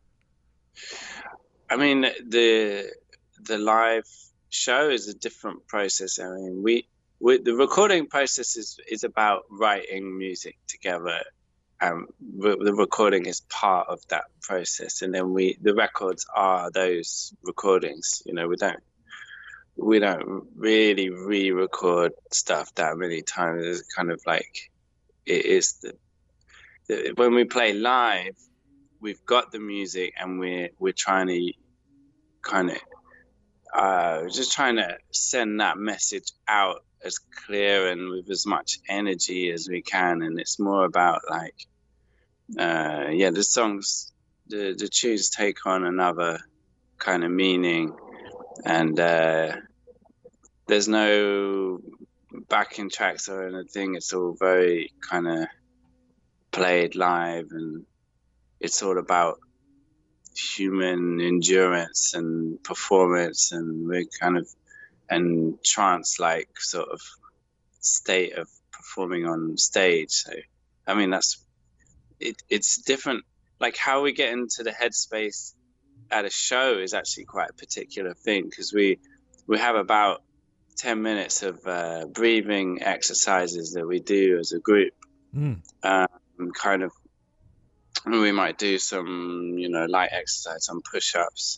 I mean, the the live show is a different process. I mean, we, we the recording process is is about writing music together. Um, re- the recording is part of that process, and then we the records are those recordings. You know, we don't we don't really re-record stuff that many times. It's kind of like it is the, the when we play live, we've got the music and we're we're trying to kind of uh, just trying to send that message out as clear and with as much energy as we can. And it's more about like, uh, yeah, the songs, the the tunes take on another kind of meaning, and uh, there's no backing tracks or anything. It's all very kind of played live, and it's all about human endurance and performance, and we're kind of and trance-like sort of state of performing on stage. So, I mean, that's it. It's different. Like how we get into the headspace at a show is actually quite a particular thing, because we we have about ten minutes of uh, breathing exercises that we do as a group. Mm. Um, kind of. We might do some, you know, light exercise, some push-ups,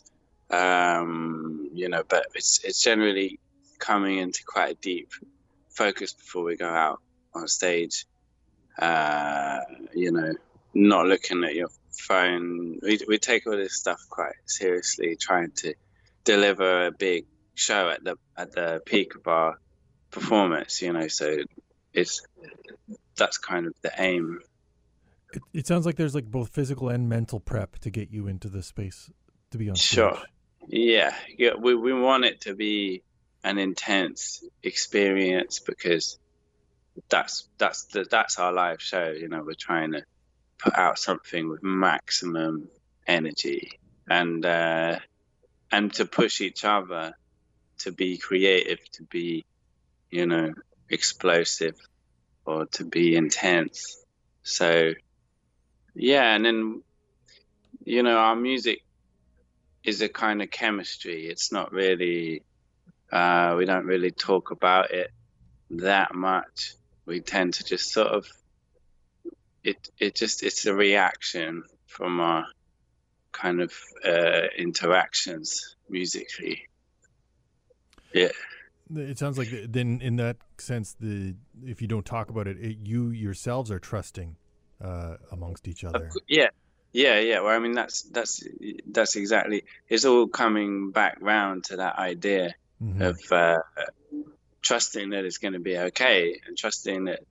um, you know, but it's it's generally coming into quite a deep focus before we go out on stage. Uh, you know, not looking at your phone. We we take all this stuff quite seriously, trying to deliver a big show at the at the peak of our performance. You know, so it's that's kind of the aim. It, it sounds like there's like both physical and mental prep to get you into the space to be on stage. Sure. Yeah. Yeah. We, we want it to be an intense experience, because that's, that's the, that's our live show. You know, we're trying to put out something with maximum energy, and, uh, and to push each other to be creative, to be, you know, explosive, or to be intense. So, yeah, and then, you know, our music is a kind of chemistry. It's not really, uh, we don't really talk about it that much. We tend to just sort of, it, it just, it's a reaction from our kind of uh, interactions musically. Yeah. It sounds like then in that sense, the if you don't talk about it, it you yourselves are trusting uh, amongst each other. Yeah, yeah, yeah. Well, I mean, that's that's that's exactly. It's all coming back round to that idea mm-hmm. of uh, trusting that it's going to be okay, and trusting that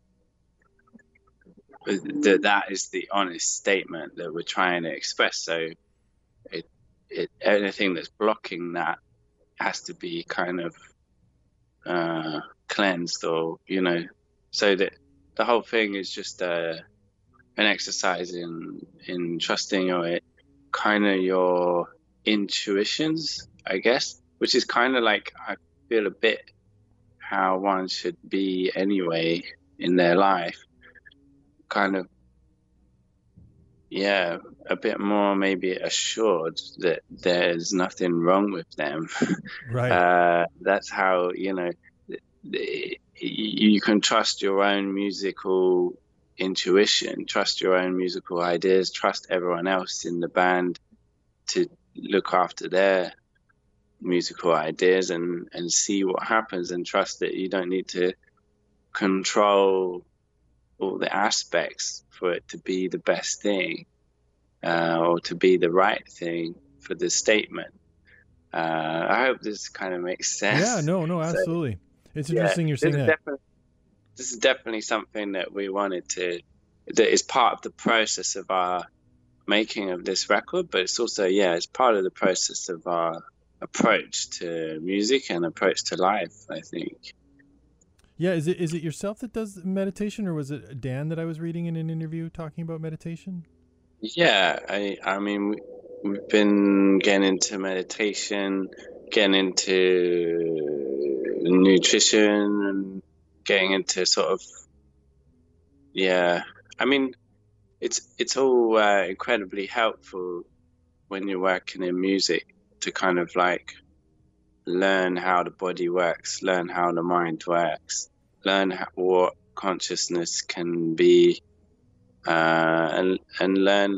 that that is the honest statement that we're trying to express. So, it it anything that's blocking that has to be kind of uh, cleansed, or you know, so that the whole thing is just uh, an exercise in in trusting your kind of your intuitions, I guess, which is kind of like I feel a bit how one should be anyway in their life, kind of yeah a bit more maybe assured that there's nothing wrong with them. Right. Uh, that's how, you know, you can trust your own musical intuition, trust your own musical ideas, trust everyone else in the band to look after their musical ideas, and, and see what happens, and trust that you don't need to control all the aspects for it to be the best thing, uh, or to be the right thing for the statement. Uh, I hope this kind of makes sense. Yeah, no, no, absolutely. So, it's interesting yeah, you're saying that. This is definitely something that we wanted to, that is part of the process of our making of this record, but it's also, yeah, it's part of the process of our approach to music and approach to life, I think. Yeah, is it is it yourself that does meditation, or was it Dan that I was reading in an interview talking about meditation? Yeah, I I mean, we, we've been getting into meditation, getting into nutrition and getting into sort of, yeah, I mean, it's it's all uh, incredibly helpful when you're working in music to kind of like learn how the body works, learn how the mind works, learn how, what consciousness can be, uh, and and learn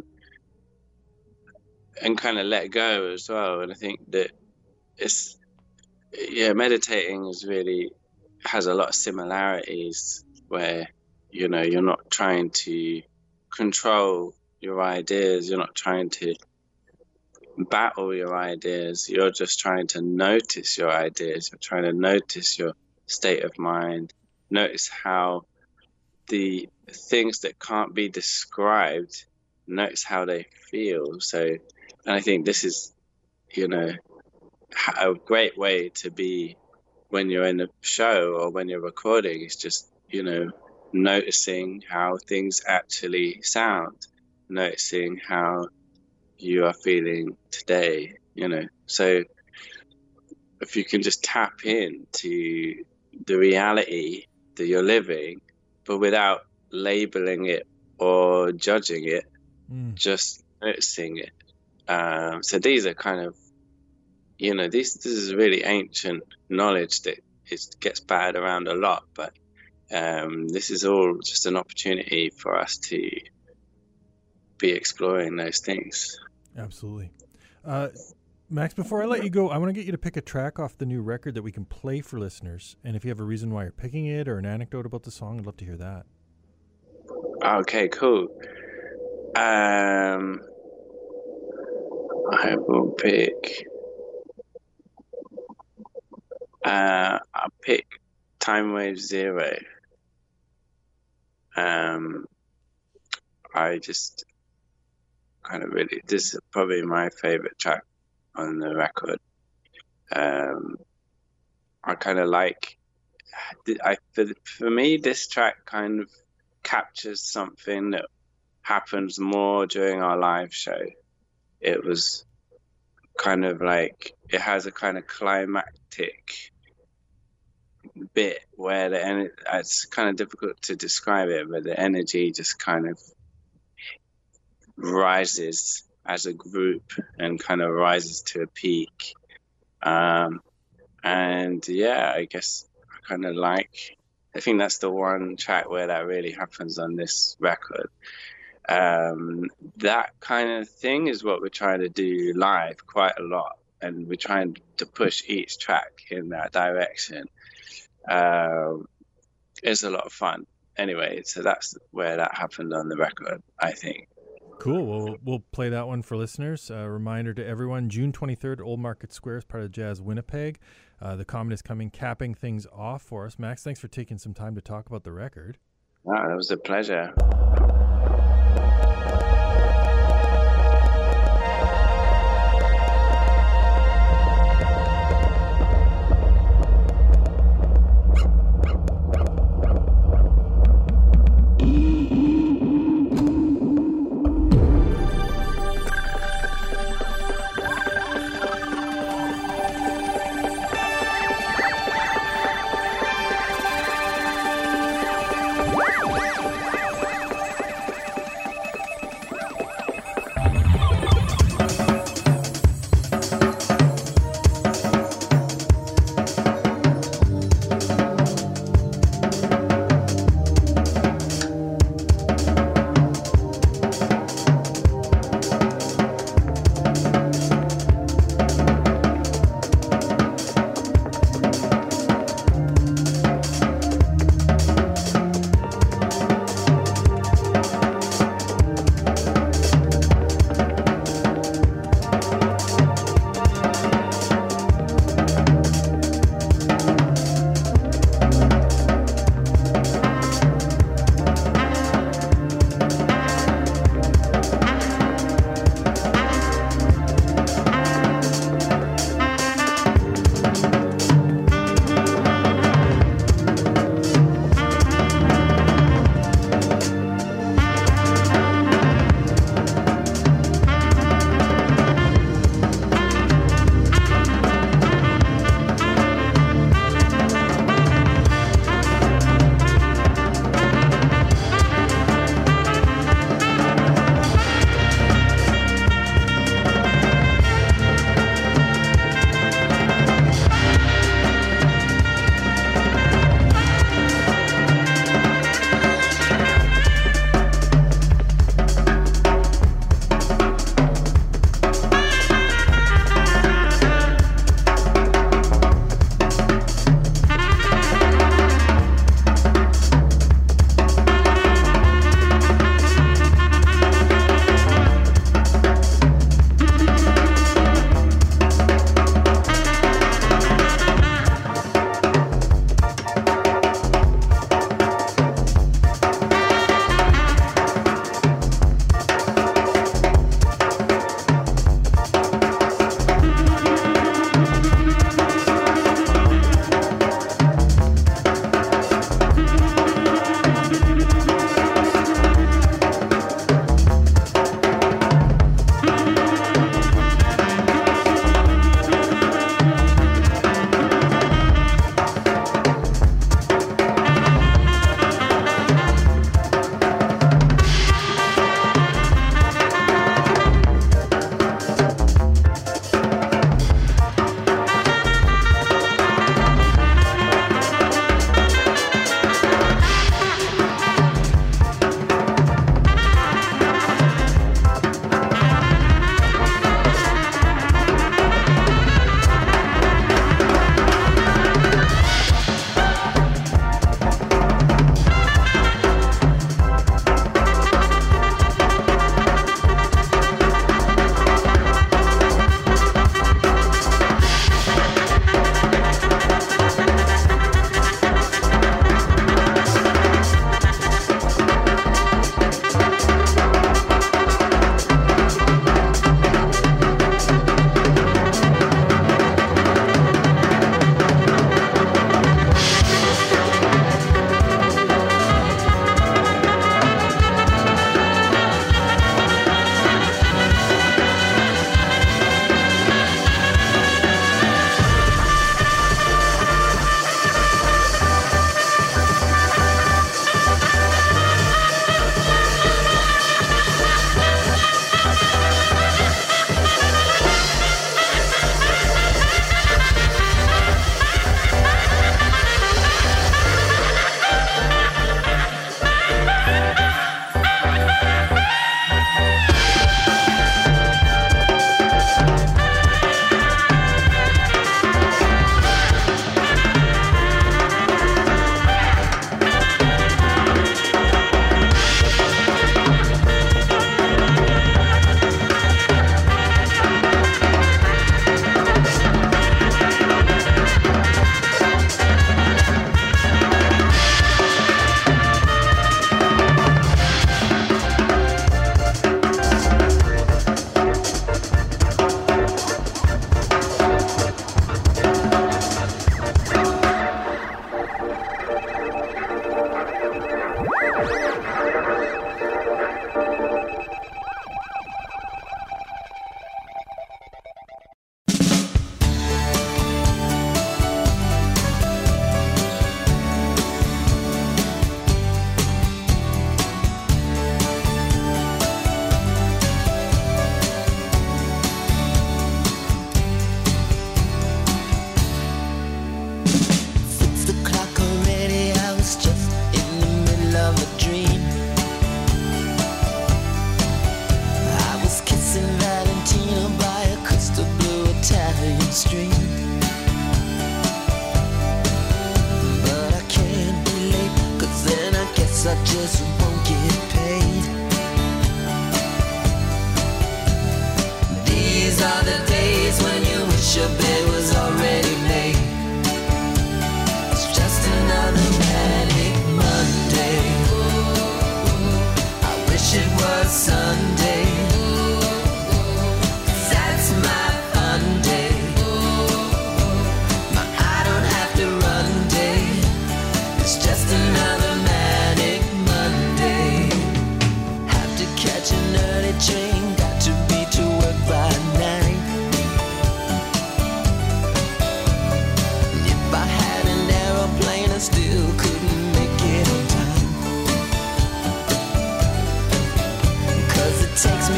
and kind of let go as well. And I think that it's, yeah, meditating is really has a lot of similarities where, you know, you're not trying to control your ideas, you're not trying to battle your ideas, you're just trying to notice your ideas, you're trying to notice your state of mind, notice how the things that can't be described, notice how they feel. So, and I think this is, you know, a great way to be when you're in a show or when you're recording. It's just, you know, noticing how things actually sound, noticing how you are feeling today, you know. So if you can just tap into the reality that you're living, but without labeling it or judging it, mm. just noticing it. Um, so these are kind of, you know, this this is really ancient knowledge that it gets battered around a lot, but um, this is all just an opportunity for us to be exploring those things. Absolutely. Uh, Max, before I let you go, I want to get you to pick a track off the new record that we can play for listeners. And if you have a reason why you're picking it or an anecdote about the song, I'd love to hear that. Okay, cool. Um, I will pick... Uh, I'll pick Time Wave Zero. Um, I just kind of really, this is probably my favorite track on the record. Um, I kind of like, I for, for me, this track kind of captures something that happens more during our live show. It was kind of like, it has a kind of climactic bit where the en- it's kind of difficult to describe it, but the energy just kind of rises as a group and kind of rises to a peak. Um, and yeah, I guess I kind of like, I think that's the one track where that really happens on this record. Um, that kind of thing is what we're trying to do live quite a lot, and we're trying to push each track in that direction. Um, it's a lot of fun. Anyway, so that's where that happened on the record, I think. Cool. Well, we'll play that one for listeners. A reminder to everyone, June twenty-third, Old Market Square is part of Jazz Winnipeg. Uh, the Comet is coming, capping things off for us. Max, thanks for taking some time to talk about the record. Oh, that was a pleasure.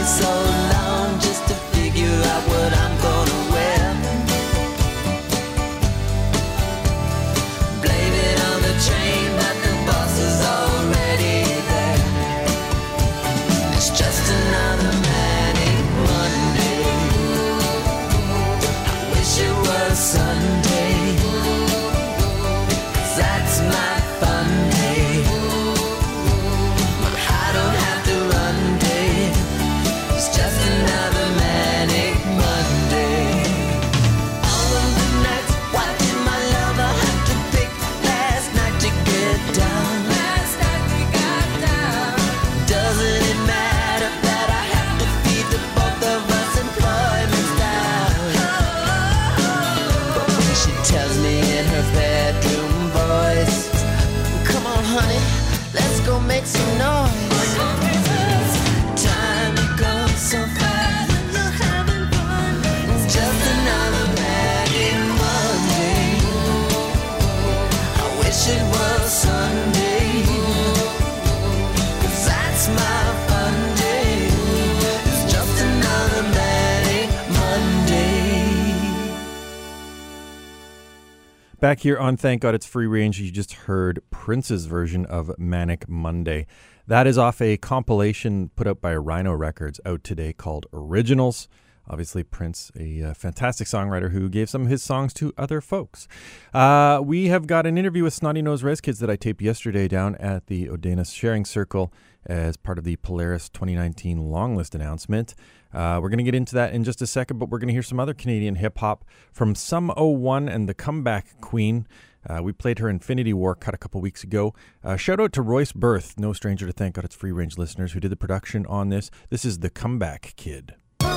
so long just to figure out what I'm gonna wear. Blame it on the train, but the boss is already there. It's just another manic Monday. I wish it was Sunday, 'cause that's my fun day. I don't have to run day. It's just another manic Monday. All of the nights, what did my lover have to pick last night to get down? Last night we got down. Doesn't it matter that I have to feed the both of us employments down? But when she tells me in her bedroom voice, come on honey, let's go make some noise. Time goes so fast when you're having fun. It's just another manic Monday. I wish it was Sunday, 'cause that's my fun day. It's just another manic Monday. Back here on Thank God It's Free Range, you just heard Prince's version of Manic Monday. That is off a compilation put out by Rhino Records out today called Originals. Obviously, Prince, a uh, fantastic songwriter who gave some of his songs to other folks. Uh, we have got an interview with Snotty Nose Res Kids that I taped yesterday down at the Odanis Sharing Circle as part of the Polaris twenty nineteen long list announcement. Uh, we're going to get into that in just a second, but we're going to hear some other Canadian hip-hop from Sum oh one and the Comeback Queen. Uh, we played her Infinity War cut a couple weeks ago. Uh, shout out to Royce Birth, no stranger to Thank God It's Free Range listeners, who did the production on this. This is the Comeback Kid.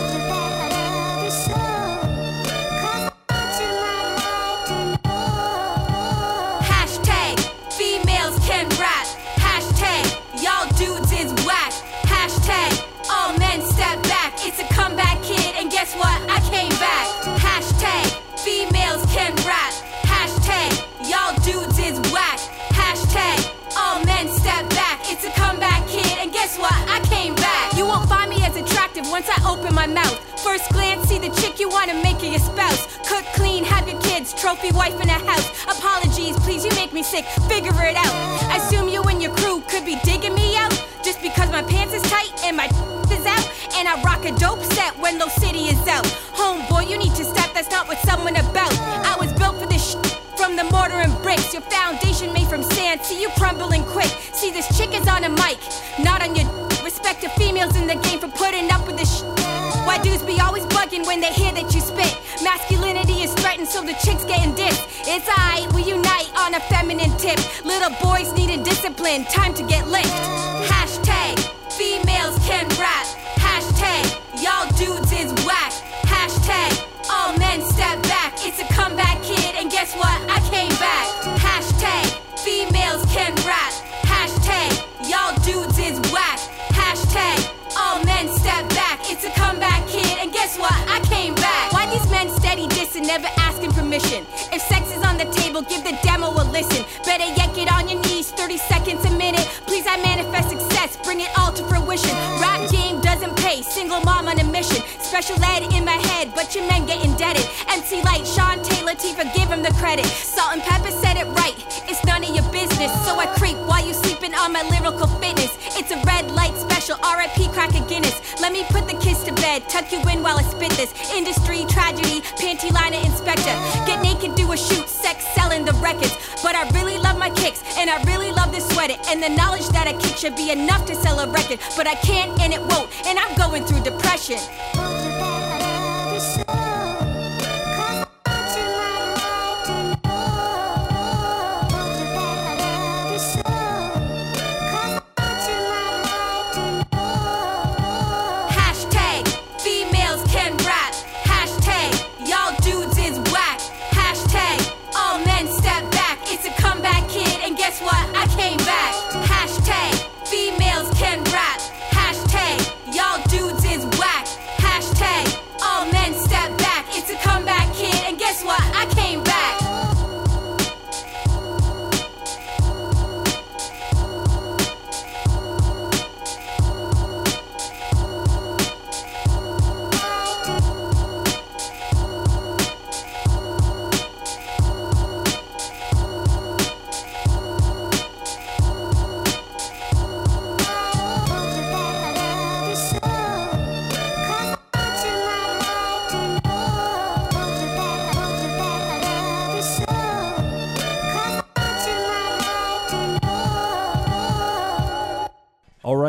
Hashtag females can rap. Hashtag y'all dudes is whack. Hashtag all men step back. It's a comeback kid, and guess what? I came back. Hashtag females can rap. Hashtag y'all dudes is whack. Hashtag all men step back. It's a comeback kid, and guess what? I came back. You won't find me as attractive once I open my mouth. First glance, see the chick you wanna make her your spouse. Cook, clean, have your kids, trophy wife in a house. Apologies, please, you make me sick, figure it out. I assume you and your crew could be digging me out just because my pants is tight and my is out, and I rock a dope set when Low City is out. Homeboy, you need to step, that's not what someone about. I was built for this shit. From the mortar and bricks, your foundation made from sand. See you crumbling quick. See this chick is on a mic, not on your respect to females in the game for putting up with this shit. Why dudes be always bugging when they hear that you spit? Masculinity is threatened, so the chicks getting dissed. It's aight, we unite on a feminine tip. Little boys needing discipline, time to get licked. Hashtag females can rap. Hashtag y'all dudes is whack. Hashtag all men step back. It's a comeback kid, and guess what? I came back. Hashtag females can rap. Hashtag y'all dudes is whack. Hashtag all men step back. It's a comeback kid, and guess what? I came back. Why these men steady dissing, never asking permission? If sex is on the table, give the demo a listen. Better yet, get on your knees, thirty seconds a minute. Please, I manifest success, bring it all to fruition. Rap game doesn't pay, single mom on a mission. Special ed in my head, but your men get indebted. M C Light, Sean Taylor, Tifa, give him the credit. Salt and Pepper said it right, it's none of your business. So I creep while you sleeping on my lyrical fitness. It's a red light special, R I P Cracker Guinness. Let me put the kids to bed, tuck you in while I spit this. Industry tragedy, panty liner inspector. Get naked, do a shoot, sex selling the records. But I really love my kicks, and I really love this sweater. And the knowledge that I kick should be enough to sell a record. But I can't and it won't, and I'm going through depression. Hashtag females can rap. Hashtag y'all dudes is whack. Hashtag all men step back. It's a comeback kid, and guess what? I came back. Hashtag females can rap. Hashtag y'all dudes is whack. Hashtag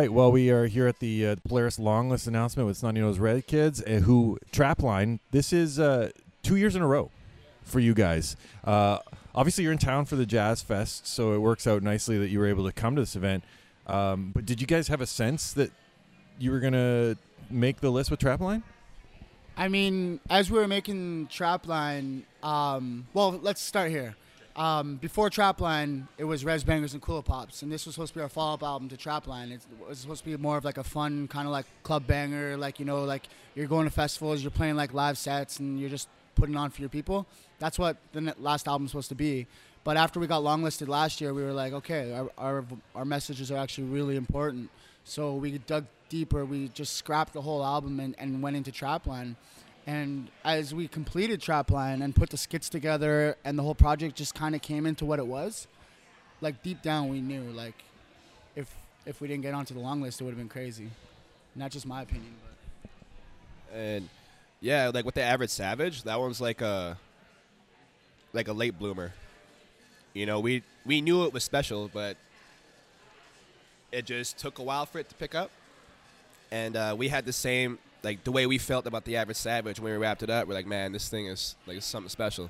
right. Well, we are here at the uh, Polaris Long List announcement with Snotty Nose Red Kids, uh, who Trapline. This is uh, two years in a row for you guys. Uh, obviously, you're in town for the Jazz Fest, so it works out nicely that you were able to come to this event. Um, but did you guys have a sense that you were going to make the list with Trapline? I mean, as we were making Trapline, um, well, let's start here. Um, before Trapline, it was Res Bangers and Cool Pops, and this was supposed to be our follow-up album to Trapline. It was supposed to be more of like a fun kind of like club banger, like, you know, like you're going to festivals, you're playing like live sets, and you're just putting on for your people. That's what the last album's supposed to be. But after we got longlisted last year, we were like, okay, our, our our messages are actually really important. So we dug deeper. We just scrapped the whole album and, and went into Trapline. And as we completed Trapline and put the skits together and the whole project just kind of came into what it was, like deep down we knew, like, if if we didn't get onto the long list, it would have been crazy. Not just my opinion, but. And yeah, like with the Average Savage, that one's like a like a late bloomer. You know, we we knew it was special, but it just took a while for it to pick up. And uh, we had the same, like the way we felt about the Average Savage when we wrapped it up. We're like, man, this thing is like it's something special.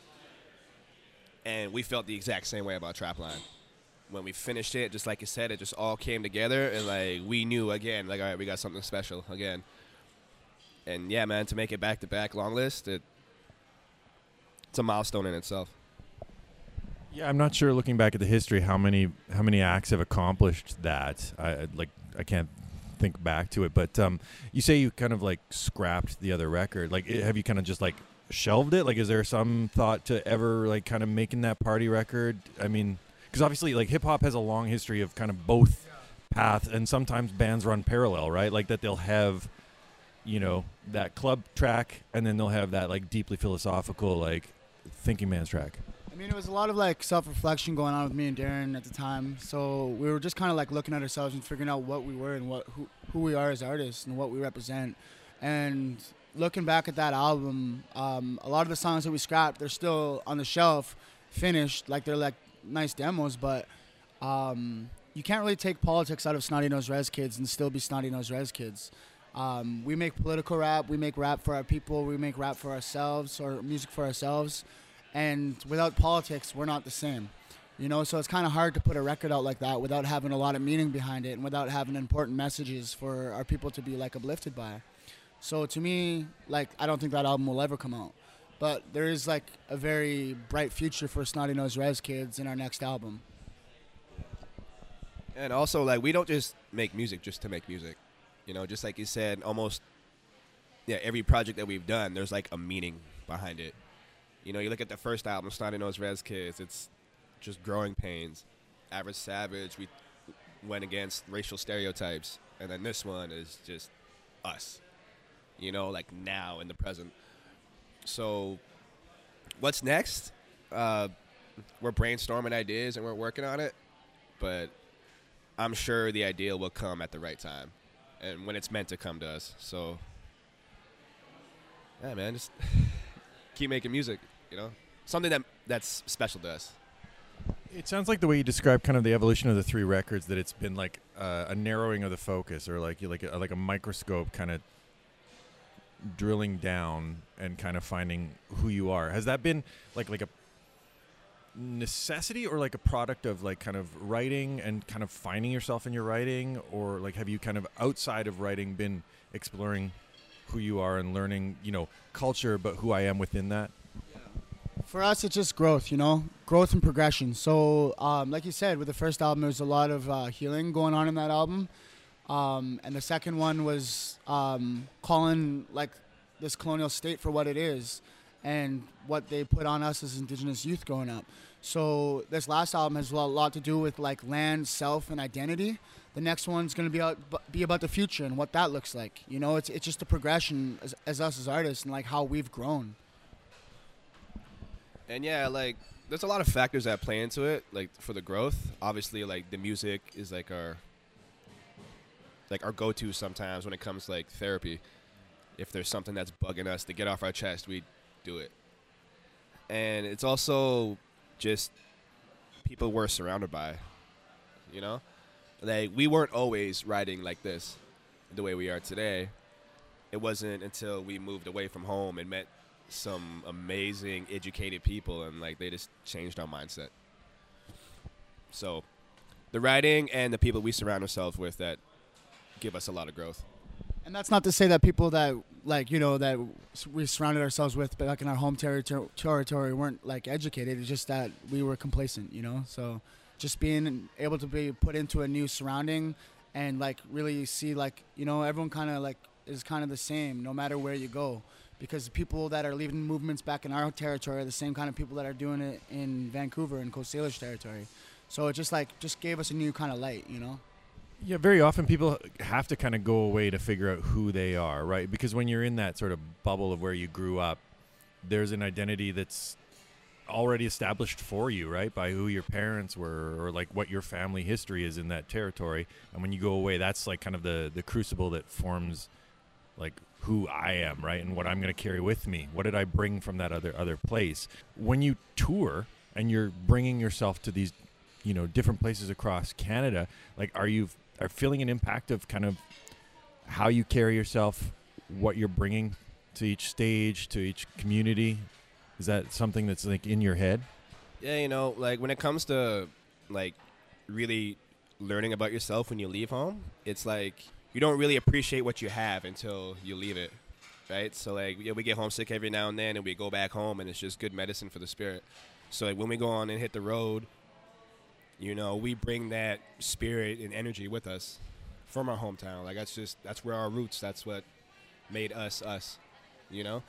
And we felt the exact same way about Trapline. When we finished it, just like you said, it just all came together, and like we knew again, like, all right, we got something special again. And yeah, man, to make it back to back long list, it it's a milestone in itself. Yeah, I'm not sure, looking back at the history, how many how many acts have accomplished that. I like I can't think back to it, but um, you say you kind of like scrapped the other record. Like, have you kind of just like shelved it? Like, is there some thought to ever like kind of making that party record? I mean, because obviously like hip hop has a long history of kind of both paths, and sometimes bands run parallel, right? Like that they'll have, you know, that club track, and then they'll have that like deeply philosophical like thinking man's track. I mean, it was a lot of like self-reflection going on with me and Darren at the time. So we were just kind of like looking at ourselves and figuring out what we were and what who, who we are as artists and what we represent. And looking back at that album, um, a lot of the songs that we scrapped, they're still on the shelf, finished, like they're like nice demos. But um, you can't really take politics out of Snotty Nose Res Kids and still be Snotty Nose Res Kids. Um, we make political rap, we make rap for our people, we make rap for ourselves, or music for ourselves. And without politics, we're not the same, you know. So it's kind of hard to put a record out like that without having a lot of meaning behind it and without having important messages for our people to be like uplifted by. So to me, like, I don't think that album will ever come out, but there is like a very bright future for Snotty Nose Res Kids in our next album. And also, like, we don't just make music just to make music, you know. Just like you said, almost yeah, every project that we've done, there's like a meaning behind it. You know, you look at the first album, Snotty Nose Res Kids, it's just growing pains. Average Savage, we went against racial stereotypes. And then this one is just us, you know, like now in the present. So what's next? Uh, we're brainstorming ideas and we're working on it. But I'm sure the idea will come at the right time and when it's meant to come to us. So, yeah, man, just keep making music. You know, something that that's special to us. It sounds like the way you describe kind of the evolution of the three records, that it's been like uh, a narrowing of the focus, or like you like a, like a microscope kind of drilling down and kind of finding who you are. Has that been like like a necessity, or like a product of like kind of writing and kind of finding yourself in your writing, or like have you kind of outside of writing been exploring who you are and learning, you know, culture, but who I am within that? For us, it's just growth, you know, growth and progression. So, um, like you said, with the first album, there's a lot of uh, healing going on in that album. Um, and the second one was um, calling, like, this colonial state for what it is and what they put on us as Indigenous youth growing up. So this last album has a lot to do with, like, land, self, and identity. The next one's going to be out, be about the future and what that looks like. You know, it's it's just a progression as, as us as artists and, like, how we've grown. And yeah, like, there's a lot of factors that play into it, like, for the growth. Obviously, like, the music is, like, our, like, our go-to sometimes when it comes to, like, therapy. If there's something that's bugging us to get off our chest, we do it. And it's also just people we're surrounded by, you know? like we weren't always riding like this, the way we are today. It wasn't until we moved away from home and met some amazing, educated people, and like they just changed our mindset. So, the writing and the people we surround ourselves with that give us a lot of growth. And that's not to say that people that, like, you know, that we surrounded ourselves with back in our home territory, territory weren't, like, educated. It's just that we were complacent, you know? So just being able to be put into a new surrounding and, like, really see, like, you know, everyone kind of, like, is kind of the same no matter where you go. Because the people that are leading movements back in our territory are the same kind of people that are doing it in Vancouver and Coast Salish territory. So it just, like, just gave us a new kind of light, you know? Yeah, very often people have to kind of go away to figure out who they are, right? Because when you're in that sort of bubble of where you grew up, there's an identity that's already established for you, right? By who your parents were or like what your family history is in that territory. And when you go away, that's like kind of the, the crucible that forms like who I am, right? And what I'm going to carry with me. What did I bring from that other other place? When you tour and you're bringing yourself to these, you know, different places across Canada, like are you are feeling an impact of kind of how you carry yourself, what you're bringing to each stage, to each community? Is that something that's like in your head? Yeah, you know, like when it comes to like really learning about yourself when you leave home, it's like you don't really appreciate what you have until you leave it, right? So like yeah, we get homesick every now and then and we go back home and it's just good medicine for the spirit. So like when we go on and hit the road, you know, we bring that spirit and energy with us from our hometown. Like that's just that's where our roots. That's what made us us, you know.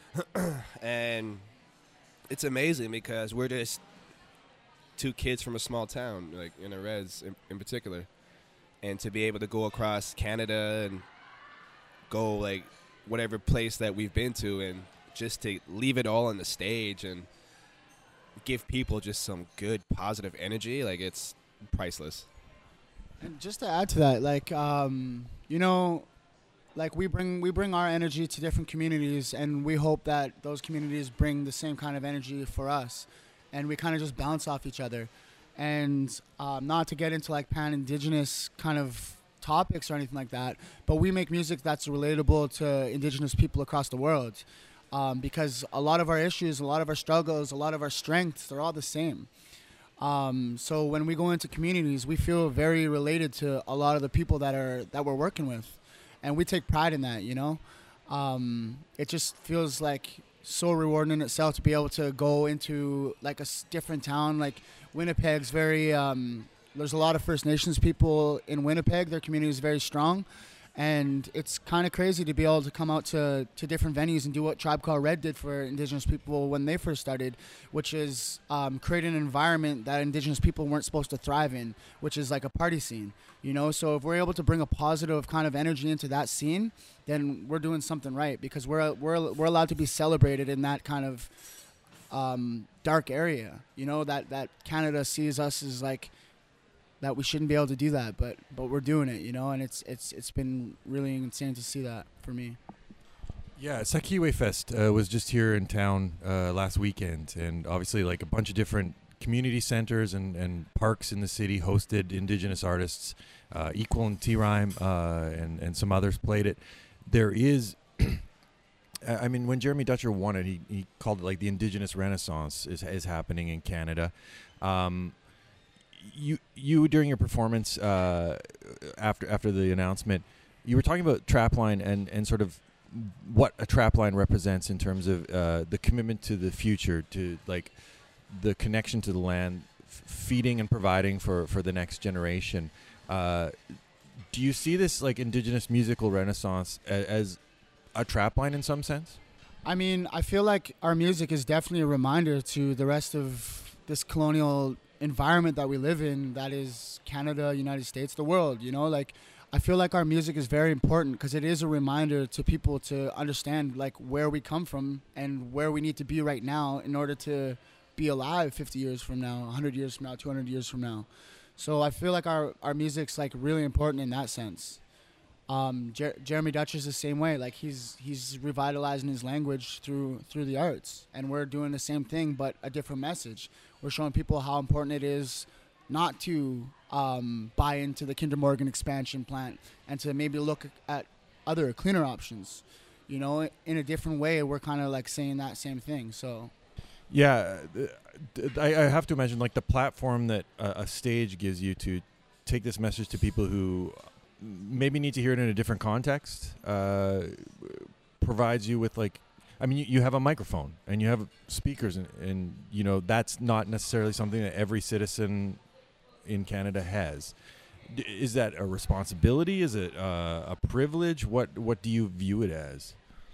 And it's amazing because we're just two kids from a small town, like in a res in, in particular, and to be able to go across Canada and go like whatever place that we've been to, and just to leave it all on the stage and give people just some good positive energy, like it's priceless. And just to add to that, like um you know, like we bring we bring our energy to different communities, and we hope that those communities bring the same kind of energy for us, and we kind of just bounce off each other. And um, not to get into like pan-indigenous kind of topics or anything like that, but we make music that's relatable to Indigenous people across the world. Um, because a lot of our issues, a lot of our struggles, a lot of our strengths, they're all the same. Um, so when we go into communities, we feel very related to a lot of the people that are that we're working with, and we take pride in that. You know, um, it just feels like so rewarding in itself to be able to go into like a s- different town. Like Winnipeg's very. Um, there's a lot of First Nations people in Winnipeg. Their community is very strong. And it's kind of crazy to be able to come out to, to different venues and do what Tribe Called Red did for Indigenous people when they first started, which is um, create an environment that Indigenous people weren't supposed to thrive in, which is like a party scene, you know? So if we're able to bring a positive kind of energy into that scene, then we're doing something right, because we're we're we're allowed to be celebrated in that kind of um, dark area, you know, that, that Canada sees us as like, that we shouldn't be able to do that, but but we're doing it, you know, and it's it's it's been really insane to see that for me. Yeah, Sakiwe Fest uh, was just here in town uh, last weekend, and obviously like a bunch of different community centers and, and parks in the city hosted Indigenous artists. Uh, Equal and T-Rhyme uh, and, and some others played it. There is, I mean, when Jeremy Dutcher won it, he, he called it like the Indigenous Renaissance is, is happening in Canada. Um, You you during your performance uh, after after the announcement, you were talking about Trapline and, and sort of what a Trapline represents in terms of uh, the commitment to the future, to like the connection to the land, f- feeding and providing for, for the next generation. Uh, do you see this like Indigenous musical renaissance as, as a Trapline in some sense? I mean, I feel like our music is definitely a reminder to the rest of this colonial environment that we live in, that is Canada, United States, the world, you know, like I feel like our music is very important because it is a reminder to people to understand like where we come from and where we need to be right now in order to be alive fifty years from now, one hundred years from now, two hundred years from now. So I feel like our, our music's like really important in that sense. Um, Jer- Jeremy Dutcher's the same way. Like he's he's revitalizing his language through through the arts, and we're doing the same thing, but a different message. We're showing people how important it is not to um, buy into the Kinder Morgan expansion plant and to maybe look at other cleaner options. You know, in a different way, we're kind of like saying that same thing. So, yeah, I, I have to imagine like the platform that a, a stage gives you to take this message to people who maybe need to hear it in a different context, uh, provides you with like, I mean, you, you have a microphone and you have speakers, and, and you know that's not necessarily something that every citizen in Canada has. D- is that a responsibility? Is it uh, a privilege? What What do you view it as?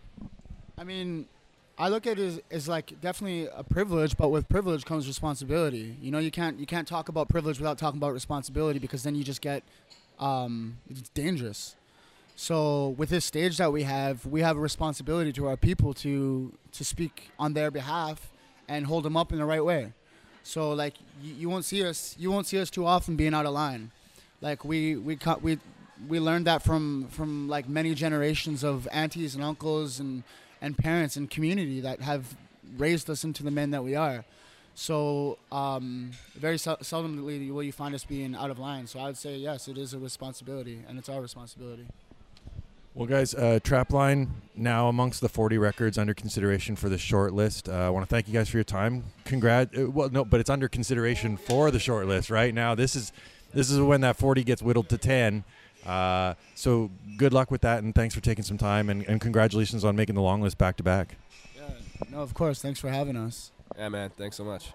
I mean, I look at it as, as like definitely a privilege, but with privilege comes responsibility. You know, you can't you can't talk about privilege without talking about responsibility, because then you just get um, it's dangerous. So with this stage that we have, we have a responsibility to our people to to speak on their behalf and hold them up in the right way. So like you, you won't see us you won't see us too often being out of line. Like we we cut we we learned that from from like many generations of aunties and uncles and and parents and community that have raised us into the men that we are. So um, very sel- seldomly will you find us being out of line. So I would say yes, it is a responsibility, and it's our responsibility. Well, guys, uh, Trapline now amongst the forty records under consideration for the short list. Uh, I want to thank you guys for your time. Congrat. Uh, well, no, but it's under consideration for the short list right now. This is this is when that forty gets whittled to ten. Uh, so good luck with that, and thanks for taking some time, and, and congratulations on making the long list back to back. Yeah, no, of course. Thanks for having us. Yeah, man. Thanks so much.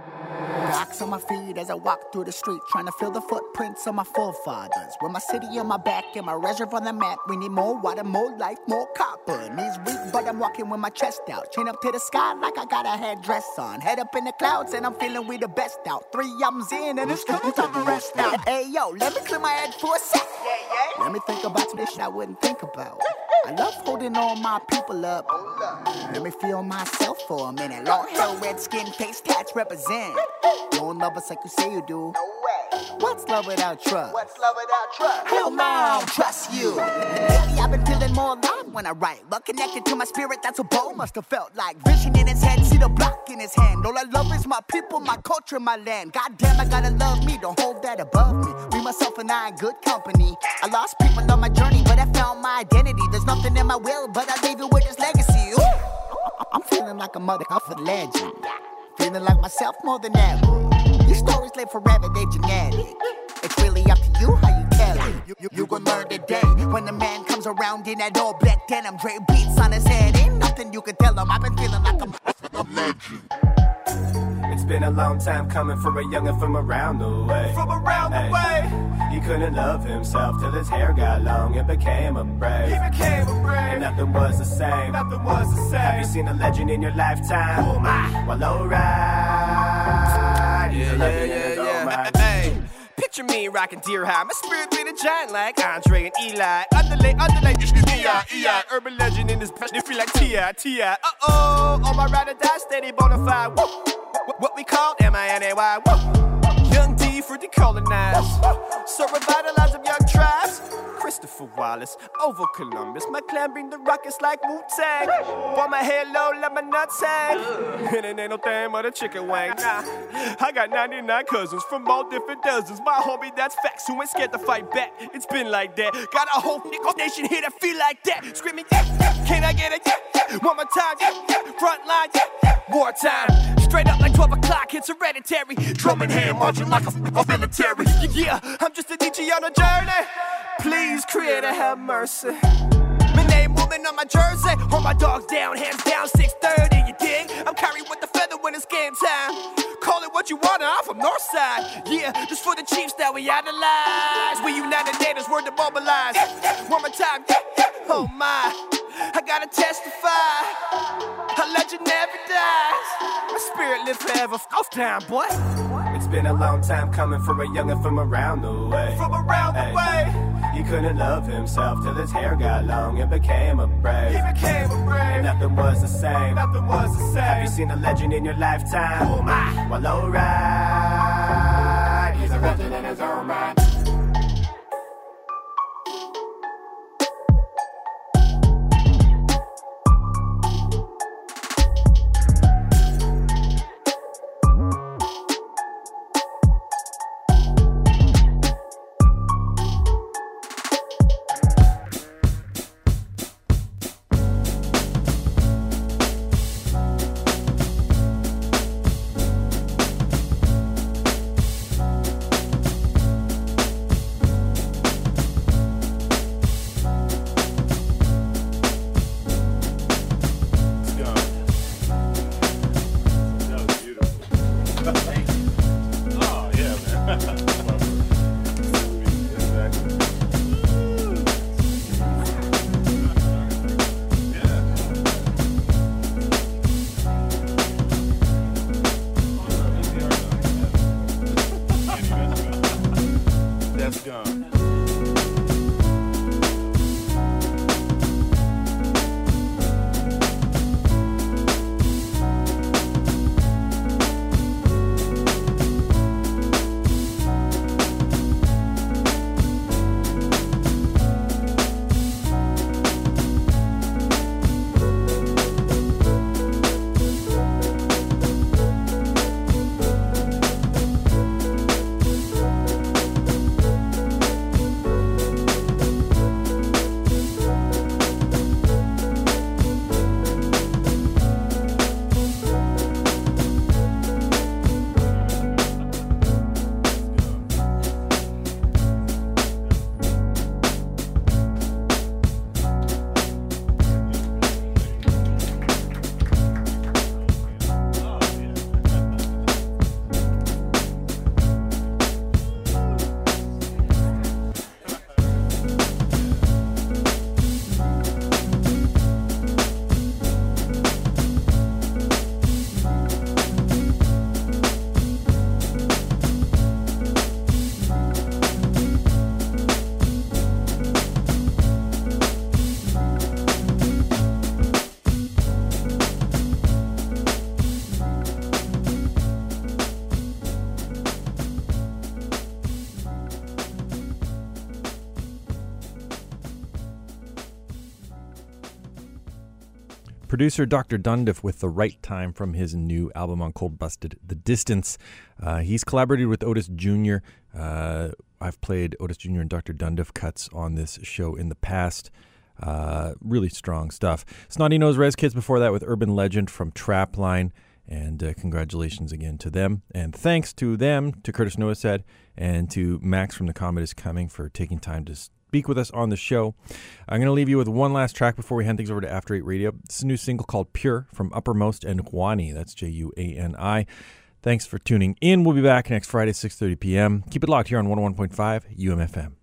Rocks on my feet as I walk through the street, trying to feel the footprints of my forefathers. With my city on my back and my reserve on the map, we need more water, more life, more copper. Knees weak, but I'm walking with my chest out. Chain up to the sky like I got a headdress on. Head up in the clouds and I'm feeling we the best out. Three albums in and it's time to rest out. Hey, yo, let me clear my head for a sec. Yeah, yeah. Let me think about some shit I wouldn't think about. I love holding all my people up. Let me feel myself for a minute. Long hair, red skin, face tats represent. Don't love us like you say you do. No way. What's love without trust? What's love without trust? Hell no, I don't trust you. Lately I've been feeling more alive when I write. Well connected to my spirit, that's what Bo must have felt like. Vision in his head, see the block in his hand. All I love is my people, my culture, my land. Goddamn, I gotta love me, don't hold that above me. Me, myself, and I in good company. I lost people on my journey, but I found my identity. There's nothing in my will, but I leave it with this legacy. Ooh. I'm feeling like a motherfucking legend. Feeling like myself more than ever. These stories live forever, they genetic. It's really up to you how you tell it. You, you, you gon' learn today when the man comes around in that all black denim. Dre beats on his head, ain't nothing you can tell him. I've been feeling like a legend. It's been a long time coming for a youngin' from around the way. From around the way. He couldn't love himself till his hair got long and became a brave. He became a brave. And nothing was the same. Nothing was the same. Have you seen a legend in your lifetime? Oh my. Well, alright. Yeah, yeah, yeah, yeah. Hey. Picture me rocking deer high. My spirit been a giant like Andre and Eli. Underlay, underlay, E I, E I. Urban legend in this bitch. They feel like T I, T I. Uh-oh. On my ride or die, steady bonafide. Woo. What we call M I N A Y. Woo. Young D for decolonized. So revitalize them young tribes. Christopher Wallace, over Columbus. My clan bring the rockets like Wu-Tang. While my hair low, let my nuts hang. And it ain't no thing but a chicken wing. Nah, I got ninety-nine cousins from all different dozens. My homie, that's facts, who ain't scared to fight back. It's been like that. Got a whole nation here that feel like that. Screaming, yeah, yeah. Can I get it? Yeah, yeah. One more time, yeah, yeah. Front line, yeah, yeah. Wartime. Straight up like twelve o'clock, it's hereditary. Drumming hand marching like a, a military. Yeah, I'm just a D J on a journey. Please, Creator, have mercy. My name woman on my jersey. Hold my dogs down, hands down, six thirty, you dig? I'm carried with the feather when it's game time. Call it what you want, I'm from Northside. Yeah, just for the chiefs that we idolize. We united natives, word to mobilize. One more time, oh my. I gotta testify. A legend never dies. My spirit lives forever. Off time, boy. It's been a long time coming for a youngin' from around the way. From around the Hey. way. He couldn't love himself till his hair got long and became a brave. He became a brave. And nothing was the same. Nothing was the same. Have you seen a legend in your lifetime? Oh my. Well, alright. He's a legend in his own right. producer Doctor Dundiff with The Right Time from his new album on Cold Busted, The Distance. Uh, he's collaborated with Otis Junior Uh, I've played Otis Junior and Doctor Dundiff cuts on this show in the past. Uh, really strong stuff. Snotty Nose Rez Kids before that with Urban Legend from Trapline. And uh, congratulations again to them. And thanks to them, to Curtis Noisad, and to Max from The Comet Is Coming for taking time to speak with us on the show. I'm going to leave you with one last track before we hand things over to After Eight Radio. This is a new single called Pure from Uppermost and Juani. That's J U A N I. Thanks for tuning in. We'll be back next Friday, six thirty p.m. Keep it locked here on one oh one point five U M F M.